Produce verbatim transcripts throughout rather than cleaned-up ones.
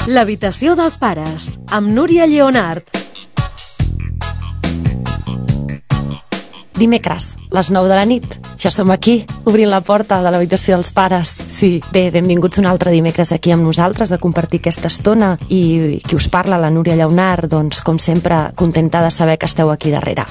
L'habitació dels pares, amb Núria Lleonart. Dimecres, les nou de la nit. Ja som aquí, obrint la porta de l'habitació dels pares. Sí, bé, benvinguts un altre dimecres aquí amb nosaltres a compartir aquesta estona. I qui us parla, la Núria Lleonart, doncs, com sempre, contenta de saber que esteu aquí darrere.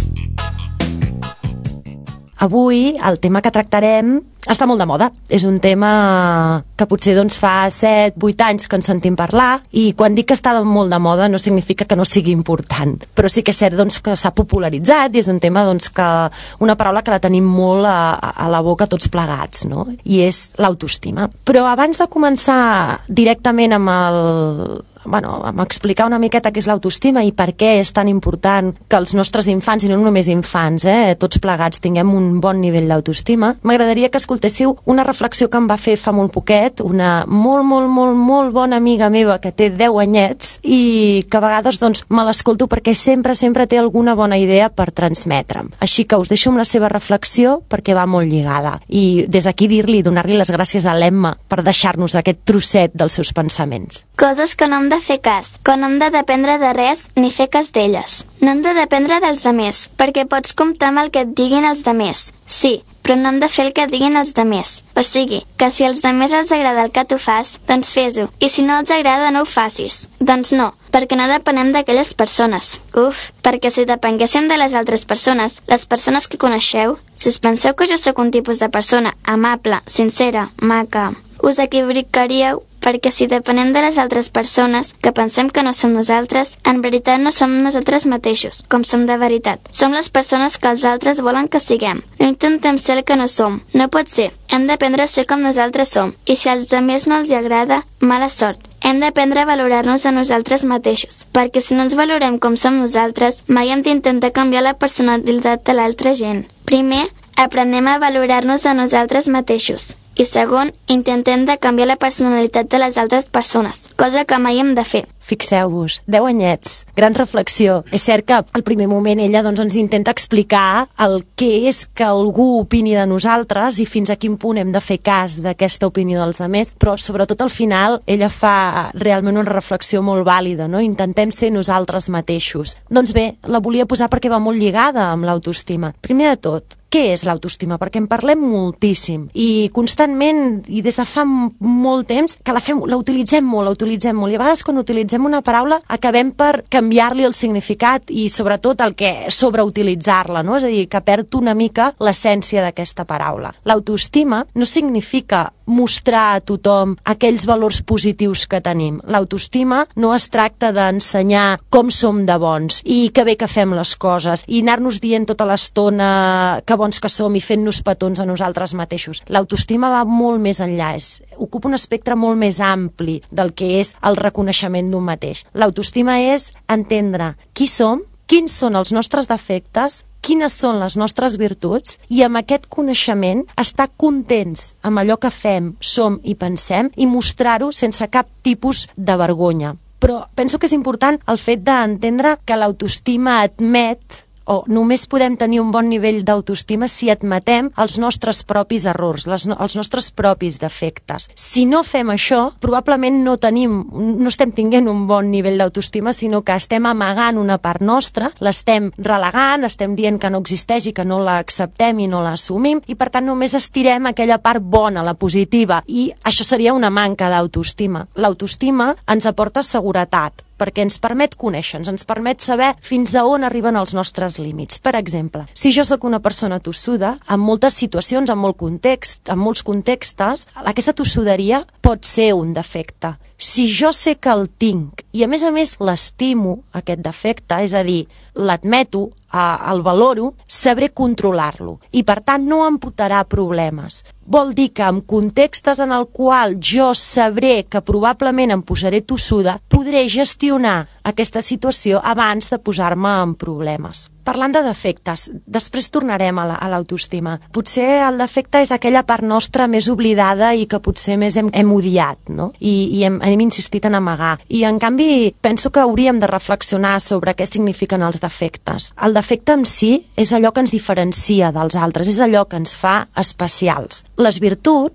Avui, el tema que tractarem està molt de moda. És un tema que potser doncs, fa set vuit anys que en sentim parlar, i quan dic que està molt de moda no significa que no sigui important, però sí que és cert doncs, que s'ha popularitzat i és un tema doncs, que una paraula que la tenim molt a, a la boca tots plegats, no? I és l'autoestima. Però abans de començar directament amb el... bueno, m'explicar una miqueta què és l'autoestima i per què és tan important que els nostres infants, i no només infants, eh, tots plegats tinguem un bon nivell d'autoestima, m'agradaria que escoltéssiu una reflexió que em va fer fa molt poquet una molt, molt, molt, molt bona amiga meva que té deu anyets i que a vegades doncs, me l'escolto perquè sempre, sempre té alguna bona idea per transmetre'm. Així que us deixo amb la seva reflexió perquè va molt lligada. I des d'aquí dir-li, donar-li les gràcies a l'Emma per deixar-nos aquest trosset dels seus pensaments. Coses que no hem de fer cas, que no hem de dependre de res ni fer cas d'elles. No hem de dependre dels demés, perquè pots comptar amb el que et diguin els demés. Sí, però no hem de fer el que diguin els demés. O sigui, que si als demés els agrada el que tu fas, doncs fes-ho. I si no els agrada, no ho facis. Doncs no, perquè no depenem d'aquelles persones. Uf, perquè si depenguéssim de les altres persones, les persones que coneixeu, si us penseu que jo sóc un tipus de persona amable, sincera, maca, us equivocaríeu, perquè si depenem de les altres persones que pensem que no som nosaltres, en veritat no som nosaltres mateixos, com som de veritat. Som les persones que els altres volen que siguem. No intentem ser el que no som. No pot ser. Hem d'aprendre a ser com nosaltres som. I si als altres no els agrada, mala sort. Hem d'aprendre a valorar-nos a nosaltres mateixos, perquè si no ens valorem com som nosaltres, mai hem d'intentar canviar la personalitat de l'altra gent. Primer, aprenem a valorar-nos a nosaltres mateixos. I segon, intentem de canviar la personalitat de les altres persones, cosa que mai hem de fer. Fixeu-vos, deu anyets, gran reflexió. És cert que al primer moment ella doncs, ens intenta explicar el que és que algú opini de nosaltres i fins a quin punt hem de fer cas d'aquesta opinió dels altres, però sobretot al final ella fa realment una reflexió molt vàlida, no? Intentem ser nosaltres mateixos. Doncs bé, la volia posar perquè va molt lligada amb l'autoestima. Primer de tot, què és l'autoestima? Perquè en parlem moltíssim i constantment, i des de fa molt temps, que la fem, la utilitzem molt, la utilitzem molt, i a vegades quan utilitzem una paraula acabem per canviar-li el significat i sobretot el que sobreutilitzar-la, no? És a dir, que perd una mica l'essència d'aquesta paraula. L'autoestima no significa mostrar a tothom aquells valors positius que tenim. L'autoestima no es tracta d'ensenyar com som de bons i que bé que fem les coses i anar-nos dient tota l'estona que bons que som i fent-nos petons a nosaltres mateixos. L'autoestima va molt més enllà, és, ocupa un espectre molt més ampli del que és el reconeixement d'un mateix. L'autoestima és entendre qui som, quins són els nostres defectes, quines són les nostres virtuts i amb aquest coneixement estar contents amb allò que fem, som i pensem i mostrar-ho sense cap tipus de vergonya. Però penso que és important el fet d'entendre que l'autoestima admet o només podem tenir un bon nivell d'autoestima si admetem els nostres propis errors, les no, els nostres propis defectes. Si no fem això, probablement no tenim, no estem tinguent un bon nivell d'autoestima, sinó que estem amagant una part nostra, l'estem relegant, estem dient que no existeix i que no l'acceptem i no l'assumim, i per tant només estirem aquella part bona, la positiva, i això seria una manca d'autoestima. L'autoestima ens aporta seguretat, perquè ens permet conèixer-nos, ens permet saber fins a on arriben els nostres límits. Per exemple, si jo sóc una persona tossuda, en moltes situacions, en molt context, en molts contextes, aquesta tossuderia pot ser un defecte. Si jo sé que el tinc i a més a més l'estimo, aquest defecte, és a dir, l'admeto, el valoro, sabré controlar-lo i per tant no em portarà problemes. Vol dir que en contextes en el qual jo sabré que probablement em posaré tossuda, podré gestionar aquesta situació abans de posar-me en problemes. Parlant de defectes, després tornarem a l'autoestima. Potser el defecte és aquella part nostra més oblidada i que potser més hem, hem odiat, no? I, i hem, hem insistit en amagar. I en canvi penso que hauríem de reflexionar sobre què signifiquen els defectes. El defecte en si és allò que ens diferencia dels altres, és allò que ens fa especials. Les virtuts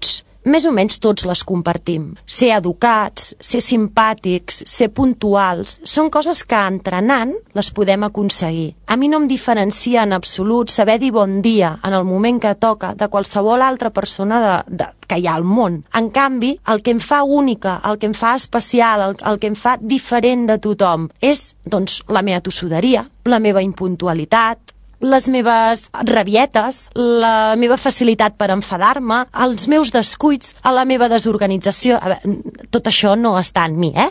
més o menys tots les compartim. Ser educats, ser simpàtics, ser puntuals, són coses que entrenant les podem aconseguir. A mi no em diferencia en absolut saber dir bon dia en el moment que toca de qualsevol altra persona de, de, que hi ha al món. En canvi, el que em fa única, el que em fa especial, el, el que em fa diferent de tothom és, doncs, la meva tossuderia, la meva impuntualitat, les meves rabietes, la meva facilitat per enfadar-me, els meus descuits, la meva desorganització. A veure, tot això no està en mi, eh?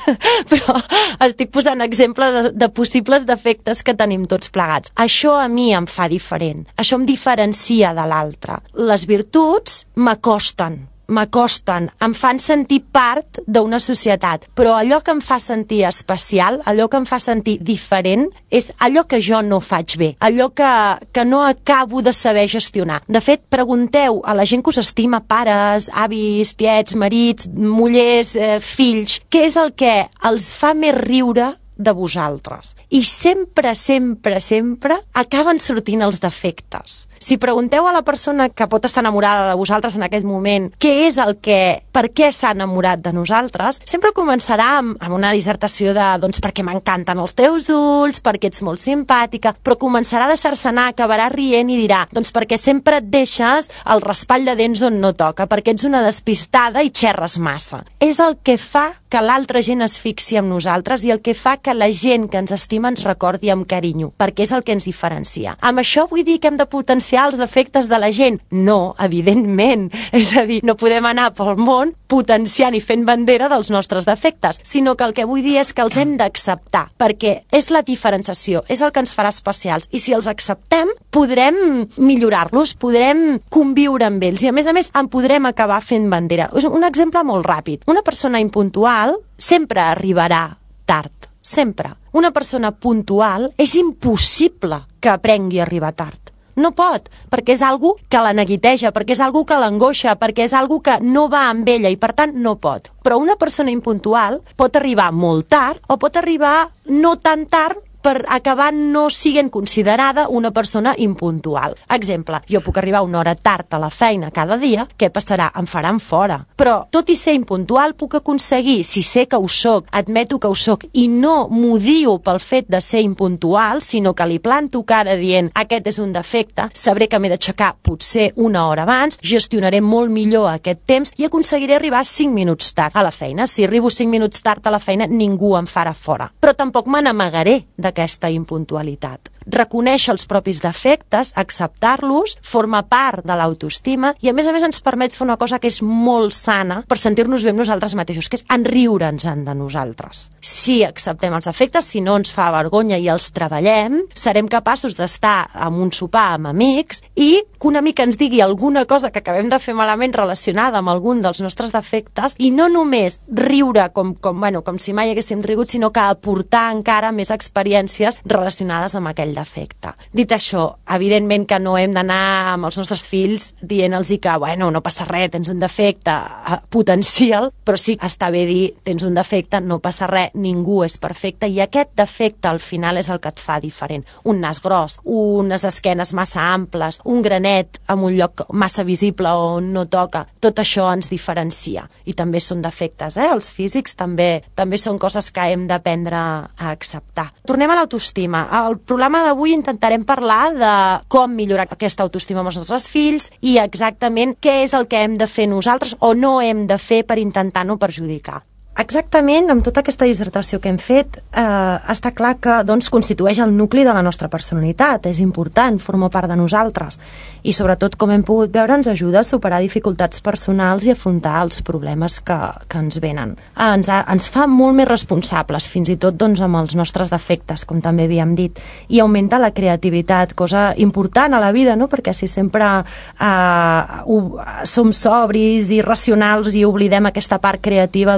Però estic posant exemples de, de possibles defectes que tenim tots plegats. Això a mi em fa diferent. Això em diferencia de l'altre. Les virtuts m'acosten. m'acosten, em fan sentir part d'una societat, però allò que em fa sentir especial, allò que em fa sentir diferent, és allò que jo no faig bé, allò que, que no acabo de saber gestionar. De fet, pregunteu a la gent que us estima, pares, avis, tiets, marits, mullers, eh, fills, què és el que els fa més riure de vosaltres. I sempre, sempre, sempre acaben sortint els defectes. Si pregunteu a la persona que pot estar enamorada de vosaltres en aquest moment què és el que, per què s'ha enamorat de nosaltres, sempre començarà amb, amb una dissertació de, doncs, perquè m'encanten els teus ulls, perquè ets molt simpàtica, però començarà a deixar-se anar, acabarà rient i dirà, doncs perquè sempre et deixes el raspall de dents on no toca, perquè ets una despistada i xerres massa. És el que fa que l'altra gent es fixi en nosaltres i el que fa que la gent que ens estima ens recordi amb carinyo, perquè és el que ens diferencia. Amb això vull dir que hem de potenciar els defectes de la gent? No, evidentment. És a dir, no podem anar pel món potenciant i fent bandera dels nostres defectes, sinó que el que vull dir és que els hem d'acceptar, perquè és la diferenciació, és el que ens farà especials, i si els acceptem, podrem millorar-los, podrem conviure amb ells, i a més a més en podrem acabar fent bandera. És un exemple molt ràpid. Una persona impuntual sempre arribarà tard. Sempre. Una persona puntual és impossible que aprengui a arribar tard. No pot, perquè és algo que la neguiteja, perquè és algo que l'angoixa, perquè és algo que no va amb ella i per tant no pot. Però una persona impuntual pot arribar molt tard o pot arribar no tan tard per acabar no siguent considerada una persona impuntual. Exemple, jo puc arribar una hora tard a la feina cada dia, què passarà? Em faran fora. Però, tot i ser impuntual, puc aconseguir, si sé que ho soc, admeto que ho soc, i no m'odio pel fet de ser impuntual, sinó que li planto cara dient aquest és un defecte, sabré que m'he d'aixecar potser una hora abans, gestionaré molt millor aquest temps i aconseguiré arribar cinc minuts tard a la feina. Si arribo cinc minuts tard a la feina, ningú em farà fora. Però tampoc me n'amagaré de aquesta impuntualitat. Reconèixer els propis defectes, acceptar-los, forma part de l'autoestima i a més a més ens permet fer una cosa que és molt sana per sentir-nos bé amb nosaltres mateixos, que és enriure'ns de nosaltres. Si acceptem els defectes, si no ens fa vergonya i els treballem, serem capaços d'estar en un sopar amb amics i que un amic ens digui alguna cosa que acabem de fer malament relacionada amb algun dels nostres defectes i no només riure com, com, bueno, com si mai haguéssim rigut, sinó que aportar encara més experiències relacionades amb aquell defecte. Dit això, evidentment que no hem d'anar amb els nostres fills dient-los que, bueno, no passa res, tens un defecte, potencial, però sí està bé dir, tens un defecte, no passa res, ningú és perfecte, i aquest defecte al final és el que et fa diferent. Un nas gros, unes esquenes massa amples, un granet en un lloc massa visible on no toca, tot això ens diferencia, i també són defectes, eh? Els físics també, també són coses que hem d'aprendre a acceptar. Tornem a l'autoestima. El programa d'avui intentarem parlar de com millorar aquesta autoestima amb els nostres fills i exactament què és el que hem de fer nosaltres o no hem de fer per intentar no perjudicar. Exactament, amb tota aquesta dissertació que hem fet, eh, està clar que doncs, constitueix el nucli de la nostra personalitat, és important, forma part de nosaltres, i sobretot, com hem pogut veure, ens ajuda a superar dificultats personals i afrontar els problemes que, que ens venen. Eh, ens, ha, ens fa molt més responsables, fins i tot doncs, amb els nostres defectes, com també havíem dit, i augmenta la creativitat, cosa important a la vida, no? Perquè si sempre eh, ho, som sobris i racionals i oblidem aquesta part creativa, doncs, probablement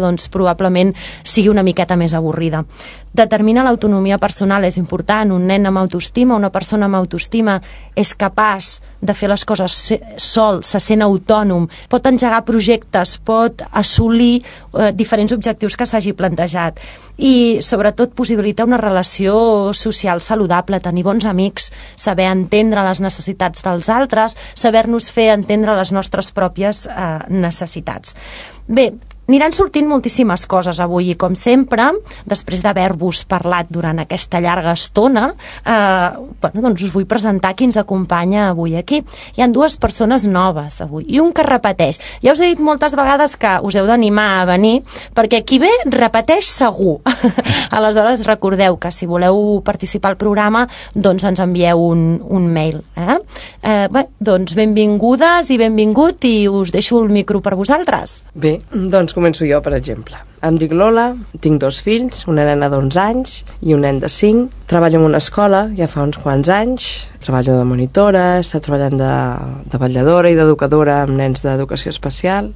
probablement sigui una miqueta més avorrida. Determina l'autonomia personal, és important. Un nen amb autoestima, una persona amb autoestima és capaç de fer les coses sol, se sent autònom, pot engegar projectes, pot assolir eh, diferents objectius que s'hagi plantejat i sobretot possibilita una relació social saludable, tenir bons amics, saber entendre les necessitats dels altres, saber-nos fer entendre les nostres pròpies eh, necessitats. Bé, aniran sortint moltíssimes coses avui i, com sempre, després d'haver-vos parlat durant aquesta llarga estona, eh, bueno, doncs us vull presentar qui ens acompanya avui aquí. Hi ha dues persones noves avui i un que repeteix. Ja us he dit moltes vegades que us heu d'animar a venir perquè qui ve repeteix segur. Aleshores, recordeu que si voleu participar al programa, doncs ens envieu un, un mail. Eh? Eh, bé, doncs benvingudes i benvingut i us deixo el micro per vosaltres. Bé, doncs començo jo, per exemple. Em dic Lola, tinc dos fills, una nena d'onze anys i un nen de cinc. Treballo en una escola ja fa uns quants anys. Treballo de monitora, he estat treballant de, de vetlladora i d'educadora amb nens d'educació especial.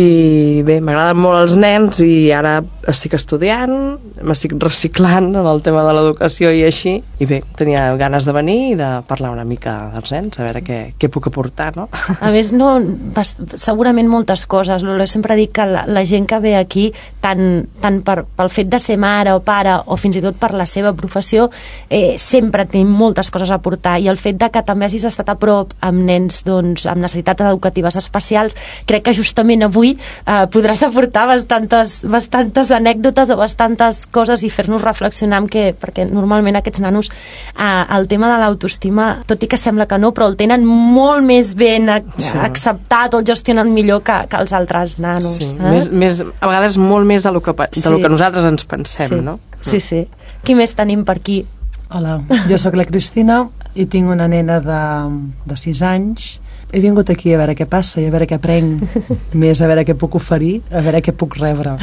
I bé, m'agraden molt els nens i ara estic estudiant, m'estic reciclant en el tema de l'educació i així, i bé, tenia ganes de venir i de parlar una mica dels nens, a veure què, què puc aportar, no? A més, no, segurament moltes coses. Lola, sempre dic que la, la gent que ve aquí, tant, tant per, pel fet de ser mare o pare o fins i tot per la seva professió, eh, sempre tenim moltes coses a aportar, i el fet de que també hagis estat a prop amb nens doncs, amb necessitats educatives especials, crec que justament avui Uh, podràs aportar bastantes, bastantes anècdotes o bastantes coses i fer-nos reflexionar amb què, perquè normalment aquests nanos uh, el tema de l'autoestima, tot i que sembla que no, però el tenen molt més ben sí. acceptat o el gestionen millor que, que els altres nanos. Sí. Eh? Més, més, a vegades molt més de lo que, de sí. lo que nosaltres ens pensem, sí. no? Sí, sí. Qui més tenim per aquí? Hola, jo sóc la Cristina i tinc una nena de, de sis anys. He vingut aquí a veure què passa i a veure què aprenc, més a veure què puc oferir, a veure què puc rebre.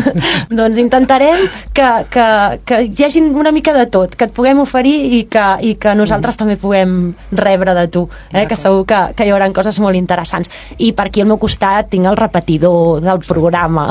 Doncs intentarem que, que, que hi hagi una mica de tot, que et puguem oferir i que, i que nosaltres mm. també puguem rebre de tu, eh? Que segur que, que hi haurà coses molt interessants. I per aquí al meu costat tinc el repetidor del programa.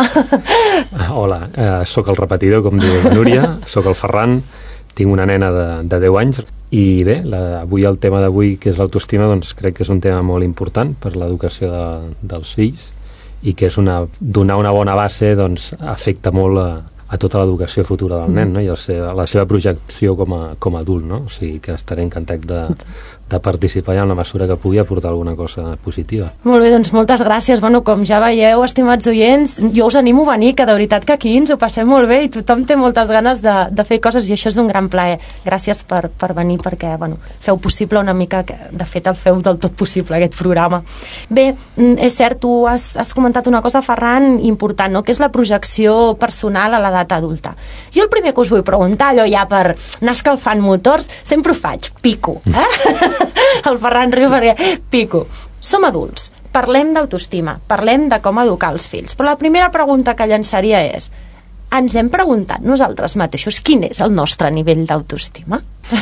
Hola, eh, sóc el repetidor, com diu la Núria, sóc el Ferran, tinc una nena de, de deu anys i bé, la, avui el tema d'avui, que és l'autoestima, doncs crec que és un tema molt important per l'educació de, dels fills i que és una, donar una bona base doncs afecta molt a, a tota l'educació futura del nen, no? I el seu, la seva projecció com a, com a adult, no? O sigui que estaré encantat de, de participar ja en la mesura que pugui aportar alguna cosa positiva. Molt bé, doncs moltes gràcies. Bueno, com ja veieu, estimats oients, jo us animo a venir, que de veritat que aquí ens ho passem molt bé i tothom té moltes ganes de, de fer coses i això és un gran plaer. Gràcies per, per venir perquè, bueno, feu possible una mica, que, de fet el feu del tot possible aquest programa. Bé, és cert, tu has, has comentat una cosa, Ferran, important, no? Que és la projecció personal a l'edat adulta. Jo el primer que us vull preguntar, allò ja per anar escalfant motors, sempre ho faig, pico, eh? El Ferran riu perquè pico. Som adults, parlem d'autoestima, parlem de com educar els fills, però la primera pregunta que llançaria és: ens hem preguntat nosaltres mateixos quin és el nostre nivell d'autoestima?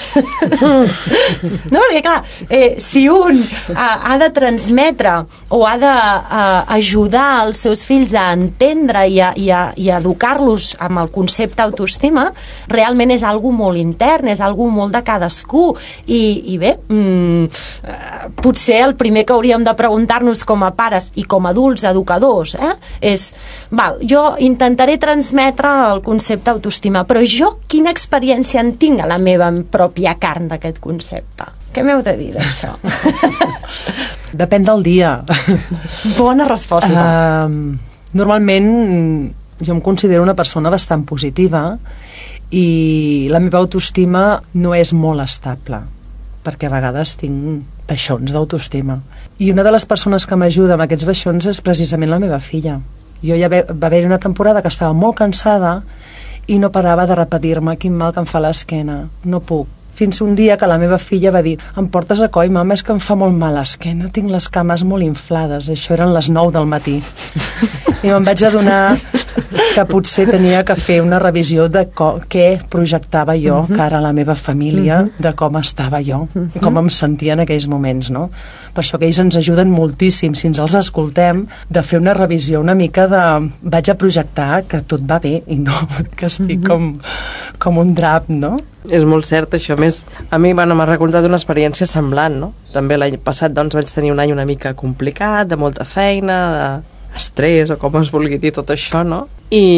No, perquè clar, eh, si un eh, ha de transmetre o ha d'ajudar eh, els seus fills a entendre i a, i a, i a educar-los amb el concepte autoestima, realment és algo molt intern, és algo molt de cadascú i, i bé, mm, eh, potser el primer que hauríem de preguntar-nos com a pares i com a adults educadors eh, és, val, jo intentaré transmetre el concepte autoestima, però jo quina experiència en tinc a la meva pròpia carn d'aquest concepte? Què m'heu de dir d'això? Depèn del dia. Bona resposta. Uh, normalment jo em considero una persona bastant positiva i la meva autoestima no és molt estable, perquè a vegades tinc baixons d'autoestima. I una de les persones que m'ajuda amb aquests baixons és precisament la meva filla. Jo ja va haver-hi una temporada que estava molt cansada i no parava de repetir-me quin mal que em fa l'esquena, no puc. Fins un dia que la meva filla va dir: em portes a coi, mama, és que em fa molt mal l'esquena, tinc les cames molt inflades. Això eren les nou del matí. I me'n vaig adonar que potser tenia que fer una revisió de co- què projectava jo uh-huh. cara a la meva família, uh-huh. de com estava jo, uh-huh. com em sentia en aquells moments, no? Per això que ells ens ajuden moltíssim, si ens els escoltem, de fer una revisió una mica de... Vaig a projectar que tot va bé i no que estic uh-huh. com, com un drap, no? És molt cert això. A més, a mi bueno, m'ha recordat una experiència semblant, no? També l'any passat doncs, vaig tenir un any una mica complicat, de molta feina, d'estrès o com es vulgui dir tot això, no?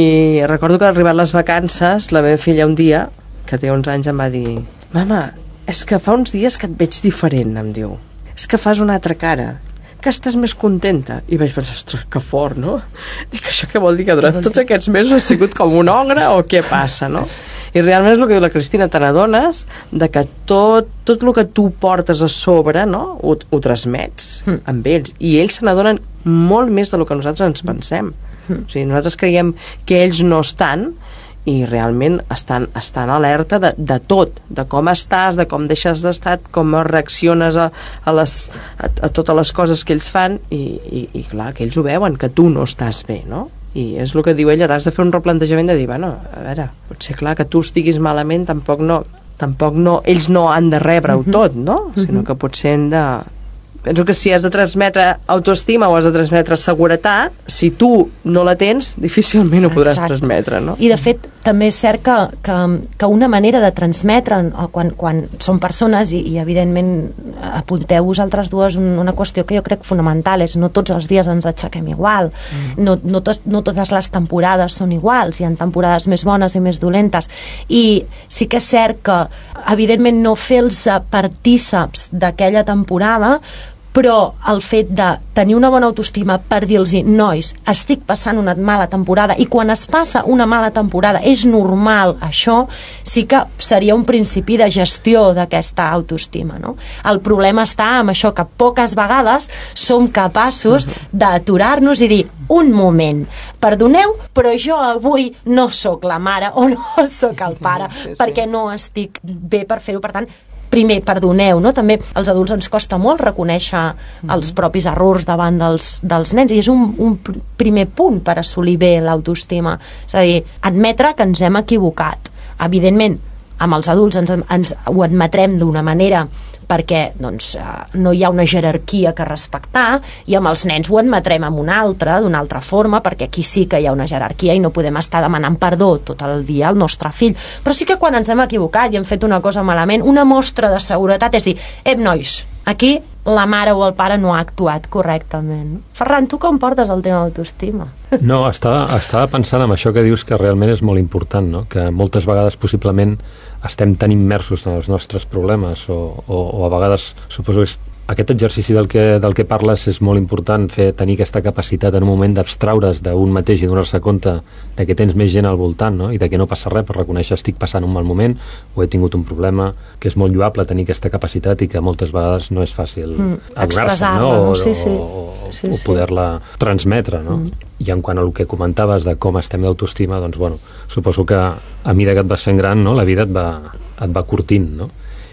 I recordo que al arribar les vacances, la meva filla un dia, que té onze anys, em va dir: mama, és que fa uns dies que et veig diferent, em diu. És que fas una altra cara, que estàs més contenta. I vaig pensar, ostres, que fort, no? Dic, això què vol dir? Que durant tots aquests mesos ha sigut com un ogre o què passa, no? I realment és el que diu la Cristina, te n'adones de que tot, tot el que tu portes a sobre, no? ho, ho transmets mm. amb ells, i ells se n'adonen molt més del que nosaltres ens pensem. Mm. O sigui, nosaltres creiem que ells no estan, i realment estan, estan alerta de, de tot, de com estàs, de com deixes d'estar, com reacciones a, a, les, a, a totes les coses que ells fan, i, i, i clar, que ells ho veuen, que tu no estàs bé, no? I és el que diu ella, t'has de fer un replantejament de dir, bueno, a veure, potser clar que tu estiguis malament, tampoc no, tampoc no, ells no han de rebre-ho uh-huh. tot, no? Uh-huh. Sinó que potser hem de... Penso que si has de transmetre autoestima o has de transmetre seguretat, si tu no la tens, difícilment ho podràs Exacte. transmetre, no? I de fet, també és cert que, que, que una manera de transmetre quan, quan són persones, i, i evidentment apunteu vosaltres dues un, una qüestió que jo crec fonamental, és no tots els dies ens aixequem igual, mm. no, no, tos, no totes les temporades són iguals, hi ha temporades més bones i més dolentes, i sí que és cert que evidentment no fer-los partíceps d'aquella temporada, però el fet de tenir una bona autoestima per dir-los, nois, estic passant una mala temporada, i quan es passa una mala temporada és normal això, sí que seria un principi de gestió d'aquesta autoestima, no? El problema està amb això, que poques vegades som capaços d'aturar-nos i dir, un moment, perdoneu, però jo avui no sóc la mare o no sóc el pare, sí, sí. perquè no estic bé per fer-ho. Per tant, primer, perdoneu, no? També als adults ens costa molt reconèixer mm-hmm. els propis errors davant dels, dels nens, i és un, un primer punt per assolir bé l'autoestima. És a dir, admetre que ens hem equivocat. Evidentment, amb els adults ens, ens ho admetrem d'una manera perquè doncs, no hi ha una jerarquia que respectar, i amb els nens ho admetrem amb una altra, d'una altra forma, perquè aquí sí que hi ha una jerarquia i no podem estar demanant perdó tot el dia al nostre fill. Però sí que quan ens hem equivocat i hem fet una cosa malament, una mostra de seguretat és dir, ep, nois, aquí la mare o el pare no ha actuat correctament. Ferran, tu com portes el tema d'autoestima? No, estava, estava pensant en això que dius, que realment és molt important, no? Que moltes vegades possiblement estem tan immersos en els nostres problemes, o, o, o a vegades suposo que aquest exercici del que, del que parles és molt important, fer, tenir aquesta capacitat en un moment d'abstraure's d'un mateix i donar-se compte de que tens més gent al voltant, no? I de que no passa res, per reconèixer estic passant un mal moment o he tingut un problema, que és molt lloable tenir aquesta capacitat i que moltes vegades no és fàcil mm, adonar-se, no? no? O, Sí, sí. o, o, sí, o sí. poder-la transmetre, no? Mm. I en quant al que comentaves de com estem d'autoestima, doncs bueno, suposo que a mesura que et vas fent gran, no? La vida et va, et va curtint, no?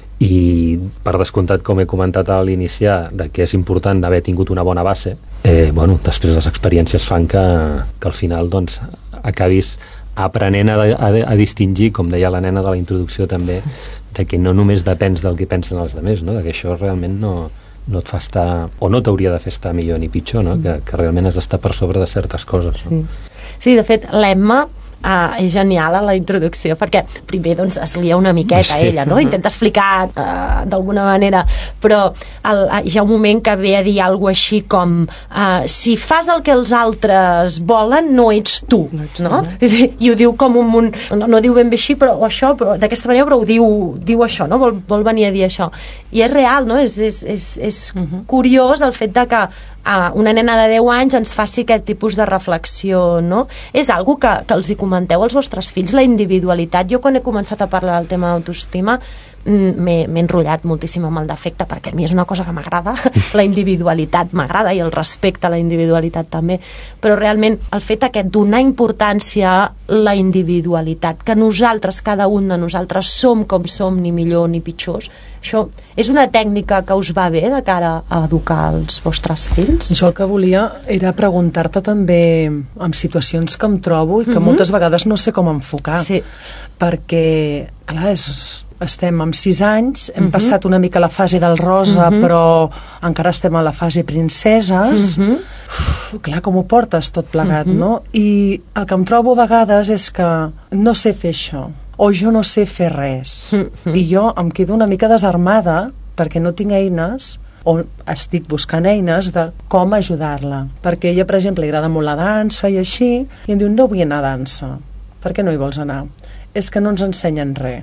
I per descomptat, com he comentat a l'iniciar, de que és important d'haver tingut una bona base, eh, bueno, després les experiències fan que, que al final doncs, acabis aprenent a, a, a distingir, com deia la nena de la introducció també, de que no només depens del que pensen els altres, no? De que això realment no, no et fa estar, o no t'hauria de fer estar millor ni pitjor, no? Que, que realment has d'estar per sobre de certes coses, no? Sí, sí, de fet, l'Emma Uh, és genial a la introducció, perquè primer doncs, es lia una miqueta sí. ella, no? Intenta explicar uh, d'alguna manera, però el, uh, hi ha un moment que ve a dir alguna així com uh, si fas el que els altres volen, no ets tu, no ets no? I, i ho diu com un munt, no, no diu ben bé així, però això, però d'aquesta manera, però ho diu, diu això, no? Vol, vol venir a dir això. I és real, no? És, és, és, és uh-huh. curiós el fet de que Uh, una nena de deu anys ens faci aquest tipus de reflexió, no? És algo que, que els hi comenteu als vostres fills, la individualitat. Jo quan he començat a parlar del tema d'autoestima m'he enrotllat moltíssim amb el defecte, perquè a mi és una cosa que m'agrada, la individualitat m'agrada i el respecte a la individualitat també, però realment el fet aquest donar importància a la individualitat, que nosaltres, cada un de nosaltres som com som, ni millor ni pitjors, això és una tècnica que us va bé de cara a educar els vostres fills? Jo el que volia era preguntar-te també en situacions que em trobo i que Mm-hmm. moltes vegades no sé com enfocar, Sí. perquè, clar, és, estem amb sis anys, hem Mhm. passat una mica la fase del rosa, Mhm. però encara estem a la fase princeses. Mhm. Uf, clar, com ho portes tot plegat, Mhm. no? I el que em trobo a vegades és que no sé fer això, o jo no sé fer res, Mhm. i jo em quedo una mica desarmada perquè no tinc eines, o estic buscant eines de com ajudar-la, perquè a ella, per exemple, li agrada molt la dansa i així, i em diu, no vull anar a dansa. Per què no hi vols anar? És que no ens ensenyen res.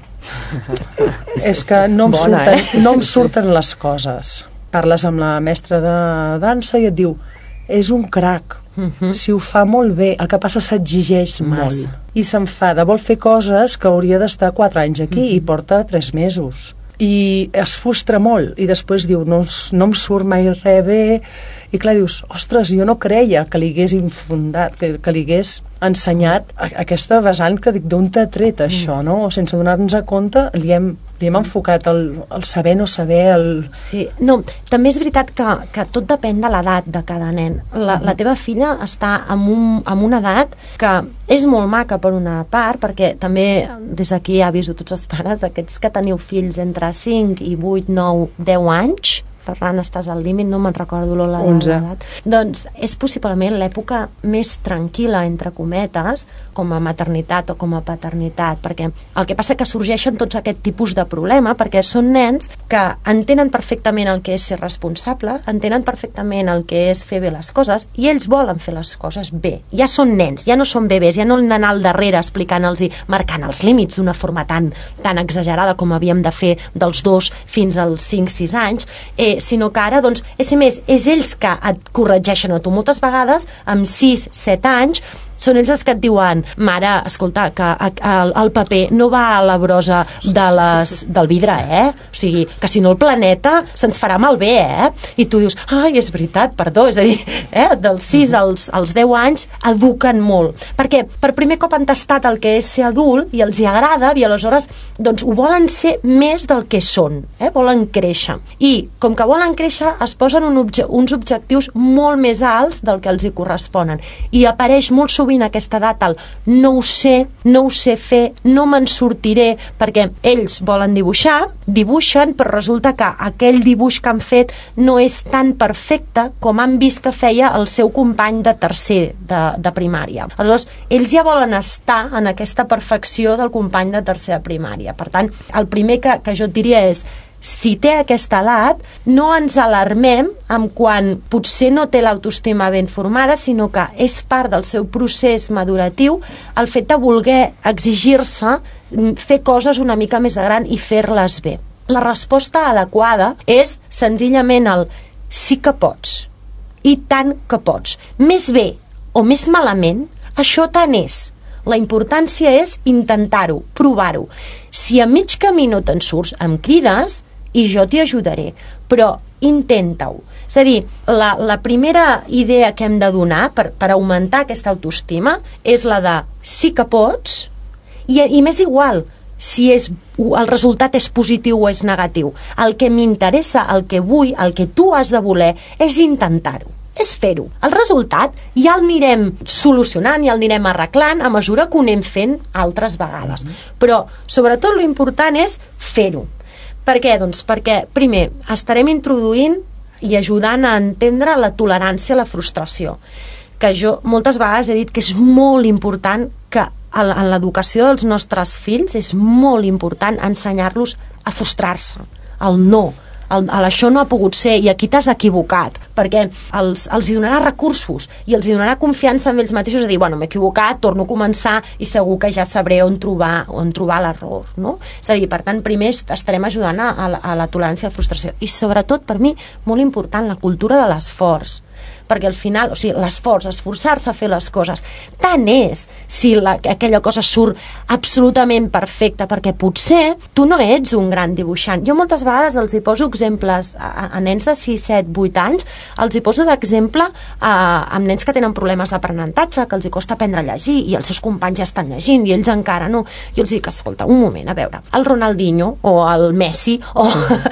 És que no em, Bona, surten, eh? no em surten les coses. Parles amb la mestra de dansa i et diu, és un crac, Mhm. si ho fa molt bé, el que passa s'exigeix molt Massa. i s'enfada, vol fer coses que hauria d'estar quatre anys aquí i porta tres mesos i es frustra molt i després diu, no, es- no em surt mai res bé, i clar, dius, ostres, jo no creia que li hagués infundat, que, que li hagués ensenyat a, aquesta vessant que dic, d'on t'ha tret això, no? Sense donar-nos a compte li hem, li hem enfocat el, el saber no saber, el... Sí, no, també és veritat que, que tot depèn de l'edat de cada nen. La, la teva filla està en, un, en una edat que és molt maca per una part, perquè també des d'aquí aviso tots els pares, aquests que teniu fills entre cinc i vuit, nou, deu anys, Ferran, estàs al límit, no me'n recordo l'edat. onze. Doncs és possiblement l'època més tranquil·la, entre cometes, com a maternitat o com a paternitat, perquè el que passa que sorgeixen tots aquest tipus de problema, perquè són nens que entenen perfectament el que és ser responsable, entenen perfectament el que és fer bé les coses, i ells volen fer les coses bé. Ja són nens, ja no són bebès, ja no han d'anar al darrere explicant-los i marcant els límits d'una forma tan, tan exagerada com havíem de fer dels dos fins als cinc sis anys, eh, sinó que ara, doncs, és més, és ells que et corregeixen a tu. Moltes vegades, amb sis set anys, són ells els que et diuen, mare, escolta, que el, el paper no va a la brosa de les, del vidre, eh? O sigui, que si no el planeta se'ns farà malbé, eh? I tu dius, ai, és veritat, perdó, és a dir, eh? dels sis als, als deu anys eduquen molt, perquè per primer cop han tastat el que és ser adult i els hi agrada, i aleshores doncs ho volen ser més del que són, eh? Volen créixer, i com que volen créixer es posen un obje, uns objectius molt més alts del que els hi corresponen, i apareix molt sovint aquesta edat el no ho sé, no ho sé fer, no me'n sortiré, perquè ells volen dibuixar, dibuixen, però resulta que aquell dibuix que han fet no és tan perfecte com han vist que feia el seu company de tercer de, de primària. Aleshores, ells ja volen estar en aquesta perfecció del company de tercer de primària. Per tant, el primer que, que jo et diria és, si té aquesta edat, no ens alarmem amb quan potser no té l'autoestima ben formada, sinó que és part del seu procés maduratiu el fet de voler exigir-se fer coses una mica més de gran i fer-les bé. La resposta adequada és senzillament el sí que pots, i tant que pots. Més bé o més malament, això tant és. La importància és intentar-ho, provar-ho. Si a mig camí no te'n surts, em crides i jo t'hi ajudaré, però intenta-ho. És a dir, la, la primera idea que hem de donar per, per augmentar aquesta autoestima és la de sí que pots, i, i m'és igual si és, el resultat és positiu o és negatiu. El que m'interessa, el que vull, el que tu has de voler és intentar-ho, és fer-ho. El resultat ja el anirem solucionant, ja el anirem arreglant a mesura que ho anem fent altres vegades. Però, sobretot, l'important és fer-ho. Per què? Doncs perquè, primer, estarem introduint i ajudant a entendre la tolerància a la frustració, que jo moltes vegades he dit que és molt important que en l'educació dels nostres fills és molt important ensenyar-los a frustrar-se, al no, el, el això no ha pogut ser i aquí t'has equivocat, perquè els, els hi donarà recursos i els hi donarà confiança en ells mateixos, a dir, bueno, m'he equivocat, torno a començar i segur que ja sabré on trobar, on trobar l'error, no? És a dir, per tant, primer estarem ajudant a, a, la, a la tolerància a la frustració i sobretot, per mi, molt important, la cultura de l'esforç. perquè al final, o sigui, l'esforç, esforçar-se a fer les coses, tant és si la, aquella cosa surt absolutament perfecta, perquè potser tu no ets un gran dibuixant. Jo moltes vegades els hi poso exemples a, a nens de sis, set, vuit anys, els hi poso d'exemple a, amb nens que tenen problemes d'aprenentatge, que els hi costa aprendre a llegir i els seus companys ja estan llegint i ells encara no. Jo els dic, escolta, un moment, a veure, el Ronaldinho o el Messi o,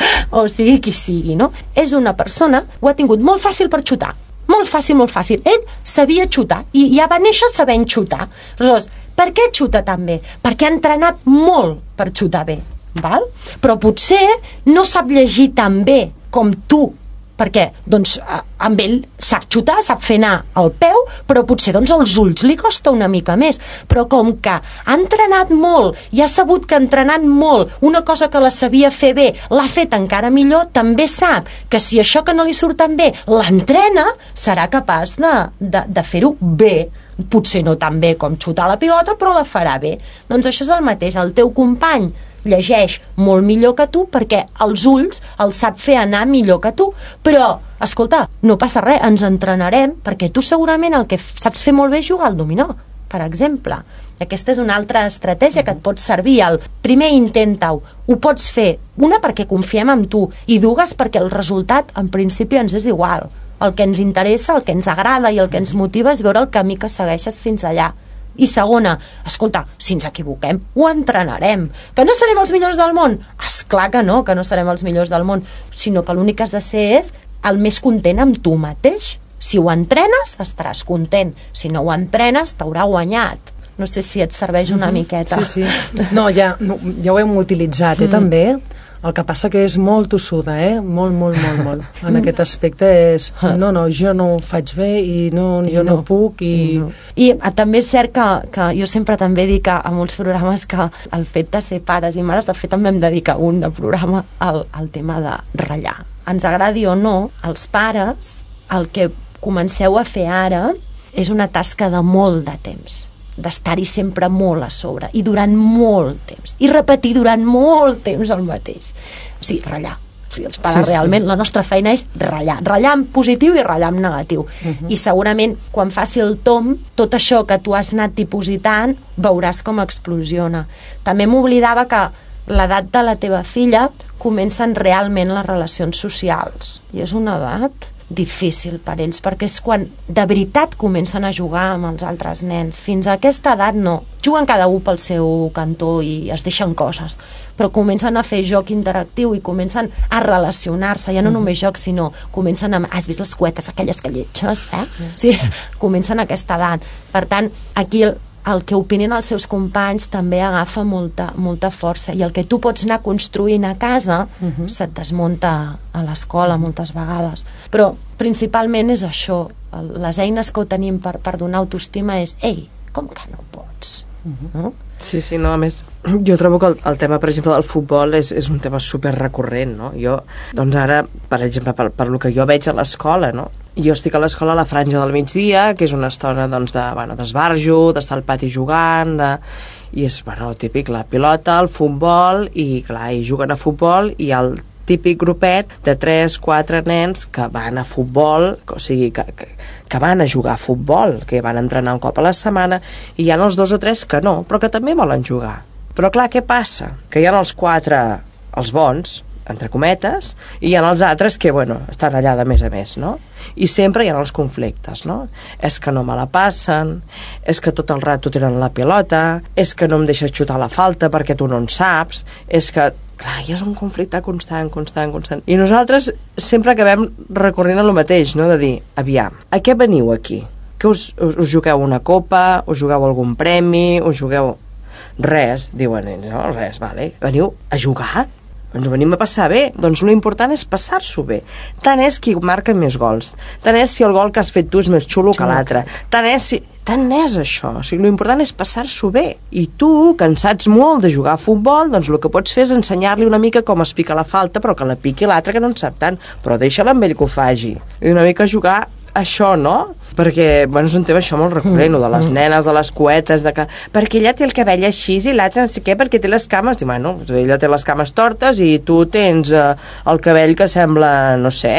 o sigui qui sigui, no? És una persona, ho ha tingut molt fàcil per xutar, molt fàcil, molt fàcil. Ell sabia xutar i ja va néixer sabent xutar. Aleshores, per què xuta tan bé? Perquè ha entrenat molt per xutar bé, val? Però potser no sap llegir tan bé com tu, perquè doncs, amb ell sap xutar, sap fer anar el peu, però potser doncs, als ulls li costa una mica més. Però com que ha entrenat molt i ha sabut que entrenant molt una cosa que la sabia fer bé l'ha fet encara millor, també sap que si això que no li surt tan bé l'entrena, serà capaç de, de, de fer-ho bé. Potser no tan bé com xutar la pilota, però la farà bé. Doncs això és el mateix, el teu company llegeix molt millor que tu perquè els ulls els sap fer anar millor que tu, però escolta, no passa res, ens entrenarem perquè tu segurament el que saps fer molt bé és jugar al dominó, per exemple. Aquesta és una altra estratègia que et pot servir. El primer intenta-ho, ho pots fer, una perquè confiem en tu i dues perquè el resultat en principi ens és igual. El que ens interessa, el que ens agrada i el que ens motiva és veure el camí que segueixes fins allà. I segona, escolta, si ens equivoquem, ho entrenarem. Que no serem els millors del món? Esclar que no, que no serem els millors del món, sinó que l'únic que has de ser és el més content amb tu mateix. Si ho entrenes, estaràs content. Si no ho entrenes, t'haurà guanyat. No sé si et serveix una miqueta. Sí, sí. No, ja, no, ja ho hem utilitzat, eh, mm. també. El que passa que és molt tossuda, eh? Molt, molt, molt, molt. En aquest aspecte és, no, no, jo no ho faig bé i no, jo no, no puc i... I, no. I també és cert que, que jo sempre també dic a, a molts programes que el fet de ser pares i mares, de fet també em dedica un de programa al, al tema de ratllar. Ens agradi o no, els pares, el que comenceu a fer ara és una tasca de molt de temps, d'estar-hi sempre molt a sobre i durant molt temps i repetir durant molt temps el mateix, o sigui, ratllar. O sigui, els pares sí, sí. realment, la nostra feina és ratllar, ratllar en positiu i ratllar en negatiu. Uh-huh. I segurament quan faci el tom, tot això que tu has anat dipositant veuràs com explosiona. També m'oblidava que l'edat de la teva filla comencen realment les relacions socials i és una edat difícil per ells, perquè és quan de veritat comencen a jugar amb els altres nens. Fins a aquesta edat no. Juguen cada un pel seu cantó i es deixen coses, però comencen a fer joc interactiu i comencen a relacionar-se, ja no només joc, sinó comencen a... Has vist les cuetes aquelles que lletges, eh? Sí, comencen a aquesta edat. Per tant, aquí el, el que opinen els seus companys també agafa molta, molta força, i el que tu pots anar construint a casa uh-huh. se't desmunta a l'escola moltes vegades. Però principalment és això, les eines que ho tenim per, per donar autoestima és, ei, com que no pots? Uh-huh. No? Sí, sí, no, a més, jo trobo que el, el tema, per exemple, del futbol és, és un tema super recurrent, no? Jo, doncs ara, per exemple, per, per el que jo veig a l'escola, no? Jo estic a l'escola a la franja del migdia, que és una estona, doncs, de, bueno, d'esbarjo, d'estar al pati jugant, de... i és, bueno, el típic, la pilota, el futbol, i, clar, i juguen a futbol, i el típic grupet de tres, quatre nens que van a futbol, o sigui, que, que, que van a jugar a futbol, que van entrenar un cop a la setmana, i hi ha els dos o tres que no, però que també volen jugar. Però clar, què passa? Que hi ha els quatre, els bons, entre cometes, i hi ha els altres que, bueno, estan allà de més a més, no? I sempre hi ha els conflictes, no? És que no me la passen, és que tot el rato tenen la pilota, és que no em deixes xutar la falta perquè tu no en saps, és que... Clar, ja és un conflicte constant, constant, constant. I nosaltres sempre acabem recorrent a lo mateix, no? De dir, aviam, a què veniu aquí? Que us, us, us jugueu una copa, us jugueu algun premi, us jugueu... Res, diuen ells, no? Res, vale. Veniu a jugar? Ens ho venim a passar bé. Doncs l'important és passar-s'ho bé. Tant és qui marca més gols. Tant és si el gol que has fet tu és més xulo que l'altre. Tant és si... Tant és això. O sigui, l'important és passar-s'ho bé. I tu, que en saps molt de jugar a futbol, doncs el que pots fer és ensenyar-li una mica com es pica la falta, però que la piqui l'altre que no en sap tant. Però deixa-la amb ell que ho faci. I una mica jugar això, no? Perquè, bueno, és un tema això molt recurrent, mm. de les nenes, de les coetes, de que perquè ella té el cabell així i l'altre no sé què, perquè té les cames, i bueno, ella té les cames tortes i tu tens eh, el cabell que sembla, no sé,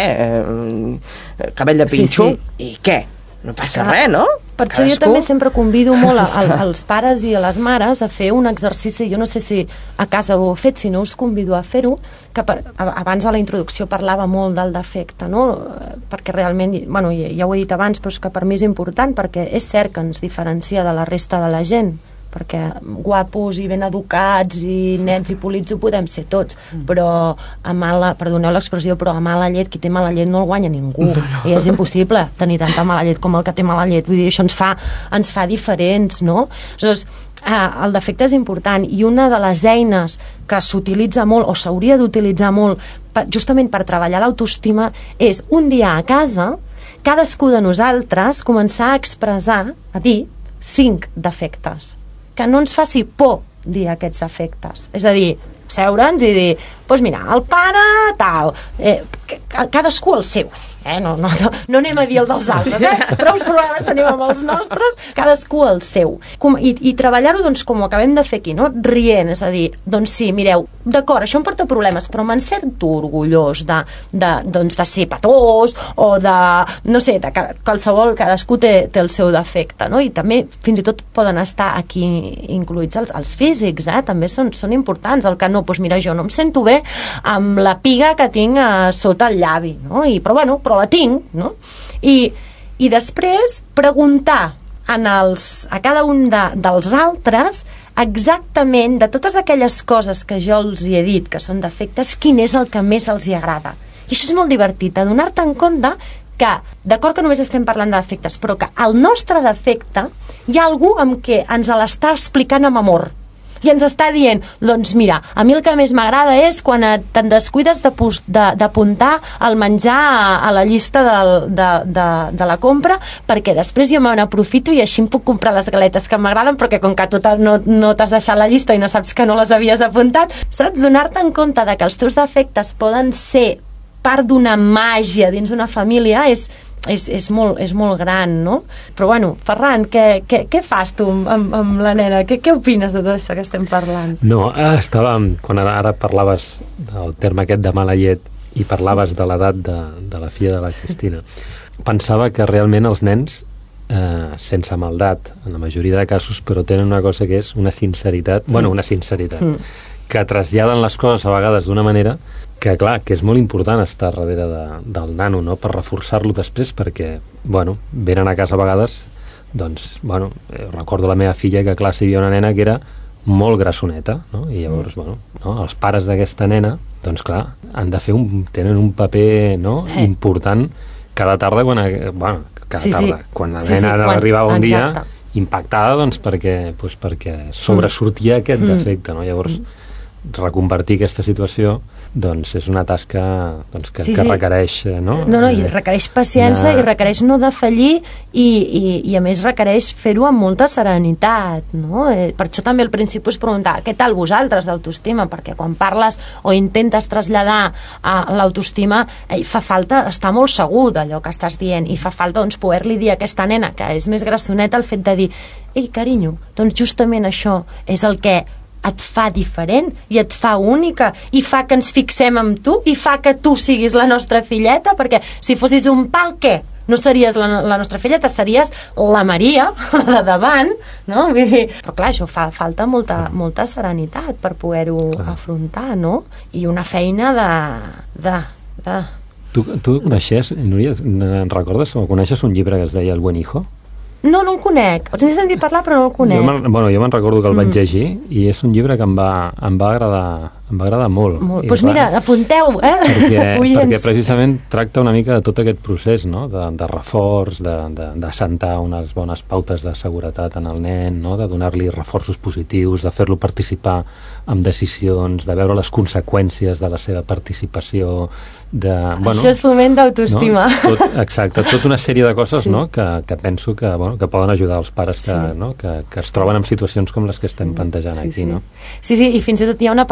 eh, cabell de pinxo, sí, sí. I què? No passa ah. res, no? Per això jo també sempre convido molt a, a, als pares i a les mares a fer un exercici, jo no sé si a casa ho heu fet, si no us convido a fer-ho, que per, abans a la introducció parlava molt del defecte, no? Perquè realment, bueno, ja ho he dit abans, però és que per mi és important, perquè és cert que ens diferencia de la resta de la gent, perquè guapos i ben educats i nets i polits ho podem ser tots, mm. però a mala, perdoneu l'expressió, però a mala llet, qui té mala llet no el guanya ningú, no, no. I és impossible tenir tanta mala llet com el que té mala llet, vull dir, això ens fa, ens fa diferents, no? Aleshores, eh, el defecte és important, i una de les eines que s'utilitza molt, o s'hauria d'utilitzar molt, per, justament per treballar l'autoestima, és un dia a casa, cadascú de nosaltres començar a expressar, a dir, cinc defectes, que no ens faci por dir aquests defectes. És a dir, seure'ns i dir, doncs pues mira, el pare tal, eh, cadascú els seus, eh? no, no, no anem a dir el dels altres, eh? Prou problemes tenim amb els nostres, cadascú el seu. Com, i, i treballar-ho, doncs, com ho acabem de fer aquí, no? Rient, és a dir, doncs sí, mireu, d'acord, això em porta problemes, però me'n sento orgullós de, de, doncs, de ser petós, o de, no sé, de qualsevol, cadascú té, té el seu defecte, no? I també, fins i tot, poden estar aquí incluïts els, els físics, eh? També són, són importants, el que no, doncs mira, jo no em sento bé amb la piga que tinc a sota el llavi, no? I, però bueno, però la tinc, no? I, i després preguntar en els, a cada un de, dels altres exactament de totes aquelles coses que jo els hi he dit que són defectes, quin és el que més els hi agrada. I això és molt divertit, adonar-te en compte que, d'acord que només estem parlant de defectes, però que el nostre defecte hi ha algú amb què ens l'està explicant amb amor. I ens està dient, doncs mira, a mi el que més m'agrada és quan te'n descuides d'apuntar el menjar a, a la llista de, de, de, de la compra, perquè després jo me n'aprofito i així em puc comprar les galetes que m'agraden, perquè com que tu no, no t'has deixat la llista i no saps que no les havies apuntat, saps? Donar-te en compte de que els teus defectes poden ser part d'una màgia dins d'una família és És, és, molt, és molt gran, no? Però bueno, Ferran, què, què, què fas tu amb, amb la nena? Què, què opines de tot això que estem parlant? No, estava, quan ara, ara parlaves del terme aquest de mala llet i parlaves de l'edat de, de la filla de la Cristina, pensava que realment els nens, eh, sense maldat, en la majoria de casos, però tenen una cosa que és una sinceritat, mm. bueno, una sinceritat, mm. que traslladen les coses a vegades d'una manera que, clar, que és molt important estar darrere de, del nano, no?, per reforçar-lo després, perquè, bueno, venen a casa a vegades, doncs, bueno, eh, recordo la meva filla que, clar, si hi havia una nena que era molt grassoneta, no?, i llavors, bueno, no, els pares d'aquesta nena, doncs, clar, han de fer un, tenen un paper, no?, eh. important cada tarda quan, bueno, cada sí, tarda, sí. quan la sí, nena sí, arribava un exacte. dia impactada, doncs, perquè, doncs, perquè sobresortia mm. aquest defecte, no?, llavors reconvertir aquesta situació doncs és una tasca doncs, que, sí, que requereix no? No, no, i requereix paciència una... i requereix no defallir i, i, i a més requereix fer-ho amb molta serenitat, no? Eh, per això també al principi us preguntar què tal vosaltres d'autoestima, perquè quan parles o intentes traslladar a l'autoestima eh, fa falta estar molt segur d'allò que estàs dient i fa falta doncs, poder-li dir a aquesta nena que és més grassoneta el fet de dir ei carinyo, doncs justament això és el que et fa diferent i et fa única i fa que ens fixem en tu i fa que tu siguis la nostra filleta, perquè si fossis un pal, què? No series la, la nostra filleta, series la Maria de davant, no? Però clar, això fa falta molta, molta serenitat per poder-ho afrontar, no? I una feina de... de, de... Tu, tu coneixes, Núria, recordes o coneixes un llibre que es deia El buen hijo? No, no el conec. Els he sentit parlar, però no el conec. Jo bueno, jo me'n recordo que el vaig llegir i és un llibre que em va, em va agradar em va agradar molt. Doncs pues mira, apunteu, eh? Perquè, perquè precisament tracta una mica de tot aquest procés, no?, de, de reforç, d'assentar unes bones pautes de seguretat en el nen, no?, de donar-li reforços positius, de fer-lo participar en decisions, de veure les conseqüències de la seva participació, de... Bueno, això és foment d'autoestima. No? Tot, exacte, tota una sèrie de coses, sí. no?, que, que penso que, bueno, que poden ajudar els pares que, sí. no? que, que es troben en situacions com les que estem plantejant sí, aquí, sí. no? Sí, sí, i fins i tot hi ha una pel·lícula que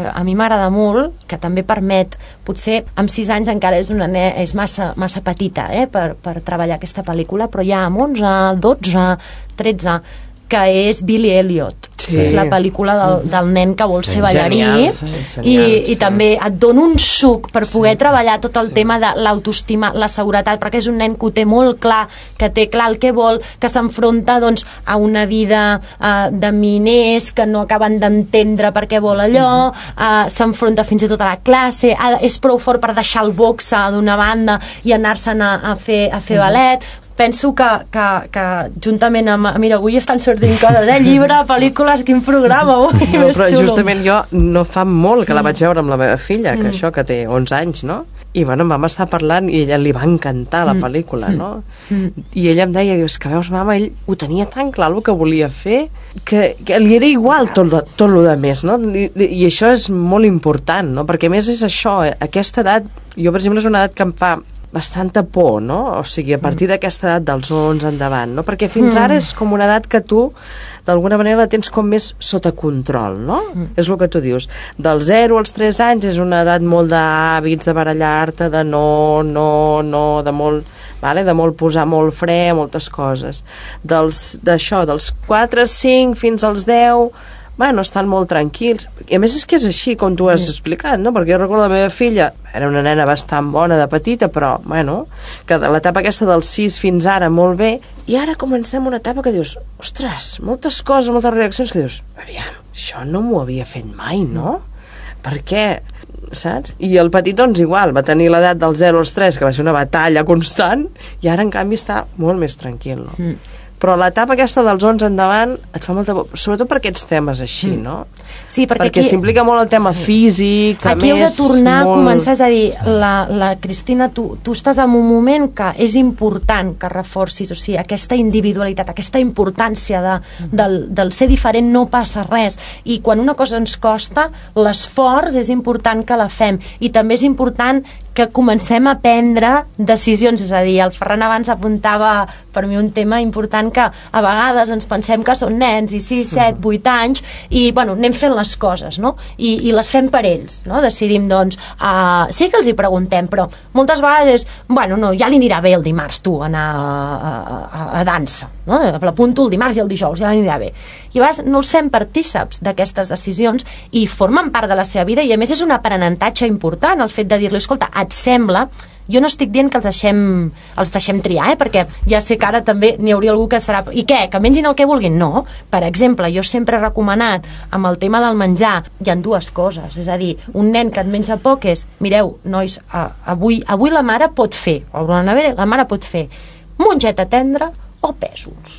a mi m'agrada molt, que també permet, potser amb sis anys encara és, una ne és massa, massa petita eh, per, per treballar aquesta pel·lícula, però ja amb onze, dotze, tretze, que és Billy Elliot. Sí. És la pel·lícula del, del nen que vol ser ballarí. Genial, sí, genial, i, i sí. també et dona un suc per poder sí. treballar tot el sí. tema de l'autoestima, la seguretat, perquè és un nen que ho té molt clar, que té clar el que vol, que s'enfronta doncs, a una vida uh, de miners que no acaben d'entendre per què vol allò, uh, s'enfronta fins i tot a la classe, uh, és prou fort per deixar el boxa d'una banda i anar-se'n a, a fer, a fer ballet. Penso que, que, que juntament amb... Mira, avui estan sortint coses, eh? Llibre, pel·lícules, quin programa avui, no, més però xulo. Justament jo no fa molt que la vaig veure amb la meva filla, que mm. això, que té onze anys, no? I bueno, vam estar parlant i a ella li va encantar la pel·lícula, no? Mm. I ella em deia, és que veus, mama, ell ho tenia tan clar el que volia fer que, que li era igual tot, tot el de més, no? I, I això és molt important, no? Perquè a més és això, eh? Aquesta edat, jo per exemple és una edat que em fa bastanta por, no? O sigui, a partir d'aquesta edat dels onze endavant, no? Perquè fins mm. ara és com una edat que tu d'alguna manera la tens com més sota control, no? Mm. És el que tu dius. Del zero als tres anys és una edat molt d'hàbits, de barallar-te, de no, no, no, de molt, vale? De molt posar molt fre a moltes coses. Dels, d'això, dels quatre, cinc fins als deu, bueno, estan molt tranquils. I a més és que és així, com tu has explicat, no? Perquè jo recordo la meva filla, era una nena bastant bona de petita, però, bueno, que de l'etapa aquesta dels sis fins ara molt bé, i ara comencem una etapa que dius, ostres, moltes coses, moltes reaccions que dius, aviam, això no m'ho havia fet mai, no? Per què? Saps? I el petit, doncs, igual, va tenir l'edat del zero als tres, que va ser una batalla constant, i ara, en canvi, està molt més tranquil, no? Mm. Però l'etapa aquesta dels onze endavant et fa molta por, sobretot per aquests temes així, no? Sí, perquè, perquè s'implica molt el tema físic, aquí heu de tornar molt... a començar, és a dir, la, la Cristina, tu, tu estàs en un moment que és important que reforcis, o sigui, aquesta individualitat, aquesta importància de, del, del ser diferent, no passa res, i quan una cosa ens costa, l'esforç és important que la fem, i també és important que comencem a prendre decisions, és a dir, el Ferran abans apuntava per mi un tema important que a vegades ens pensem que són nens i sis, set, vuit anys i, bueno, anem fent les coses, no? I, i les fem per ells, no? Decidim, doncs, uh, sí que els hi preguntem, però moltes vegades és, bueno, no, ja li anirà bé el dimarts tu anar a, a, a dansa, no? L'apunto el dimarts i el dijous, ja li anirà bé. I a vegades no els fem partíceps d'aquestes decisions i formen part de la seva vida i a més és un aprenentatge important el fet de dir-li, escolta, et sembla, jo no estic dient que els deixem, els deixem triar, eh? Perquè ja sé que ara també n'hi hauria algú que serà... I què? Que mengin el que vulguin? No. Per exemple, jo sempre he recomanat amb el tema del menjar, hi ha dues coses, és a dir, un nen que et menja poc és, mireu, nois, avui, avui la mare pot fer, o la nevera, la mare pot fer mongeta tendra o pèsols.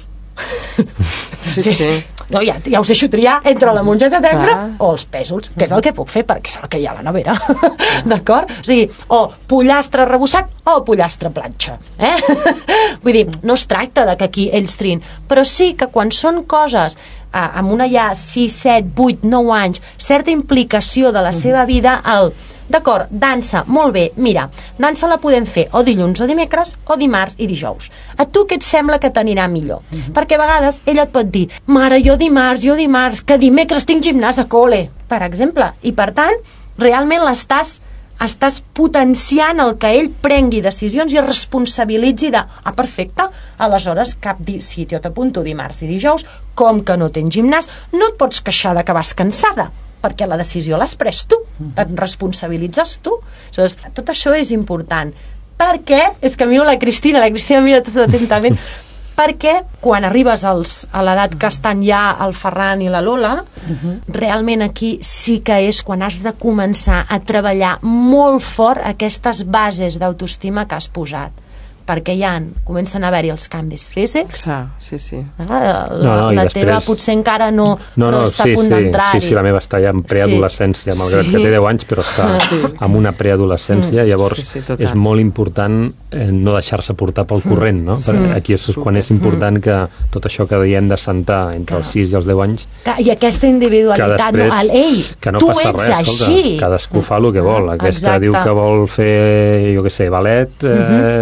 Sí, sí. sí. No, ja, ja us deixo triar entre la mongeta tendra ah. o els pèsols, que és el que puc fer perquè és el que hi ha a la nevera. D'acord? O sigui, o pollastre rebossat o pollastre planxa. Eh? Vull dir, no es tracta de que aquí ells trin, però sí que quan són coses eh, amb una ja sis, set, vuit, nou anys, certa implicació de la seva vida, el d'acord, dansa, molt bé, mira, dansa la podem fer o dilluns o dimecres o dimarts i dijous. A tu què et sembla que t'anirà millor? Uh-huh. Perquè a vegades ella et pot dir, mare, jo dimarts, jo dimarts, que dimecres tinc gimnàs a col·le, per exemple. I per tant, realment l'estàs estàs potenciant el que ell prengui decisions i es responsabilitzi de, ah, perfecte, aleshores cap di- si jo t'apunto dimarts i dijous, com que no tens gimnàs, no et pots queixar de que vas cansada, perquè la decisió l'has pres tu, et responsabilitzes tu. Aleshores, tot això és important. Perquè, és que miro la Cristina, la Cristina mira tot atentament, perquè quan arribes als, a l'edat que estan ja el Ferran i la Lola, uh-huh. realment aquí sí que és quan has de començar a treballar molt fort aquestes bases d'autoestima que has posat, perquè ja comencen a haver-hi els canvis físics. Ah, sí, sí. Ah, la no, no, la després... teva potser encara no, no, no però està sí, a punt sí, d'entrar-hi. sí, sí, la meva està ja en preadolescència, sí. malgrat sí. que té deu anys, però està sí. en una preadolescència, llavors sí, sí, és molt important eh, no deixar-se portar pel corrent, no? Sí. Aquí és Super. quan és important que tot això que diem de sentar entre els sis i els deu anys... I aquesta individualitat, que després, no? El, ei, que no tu passa ets res, així. Escolta, cadascú fa el que vol. Aquesta Exacte. diu que vol fer, jo què sé, ballet, eh, uh-huh. i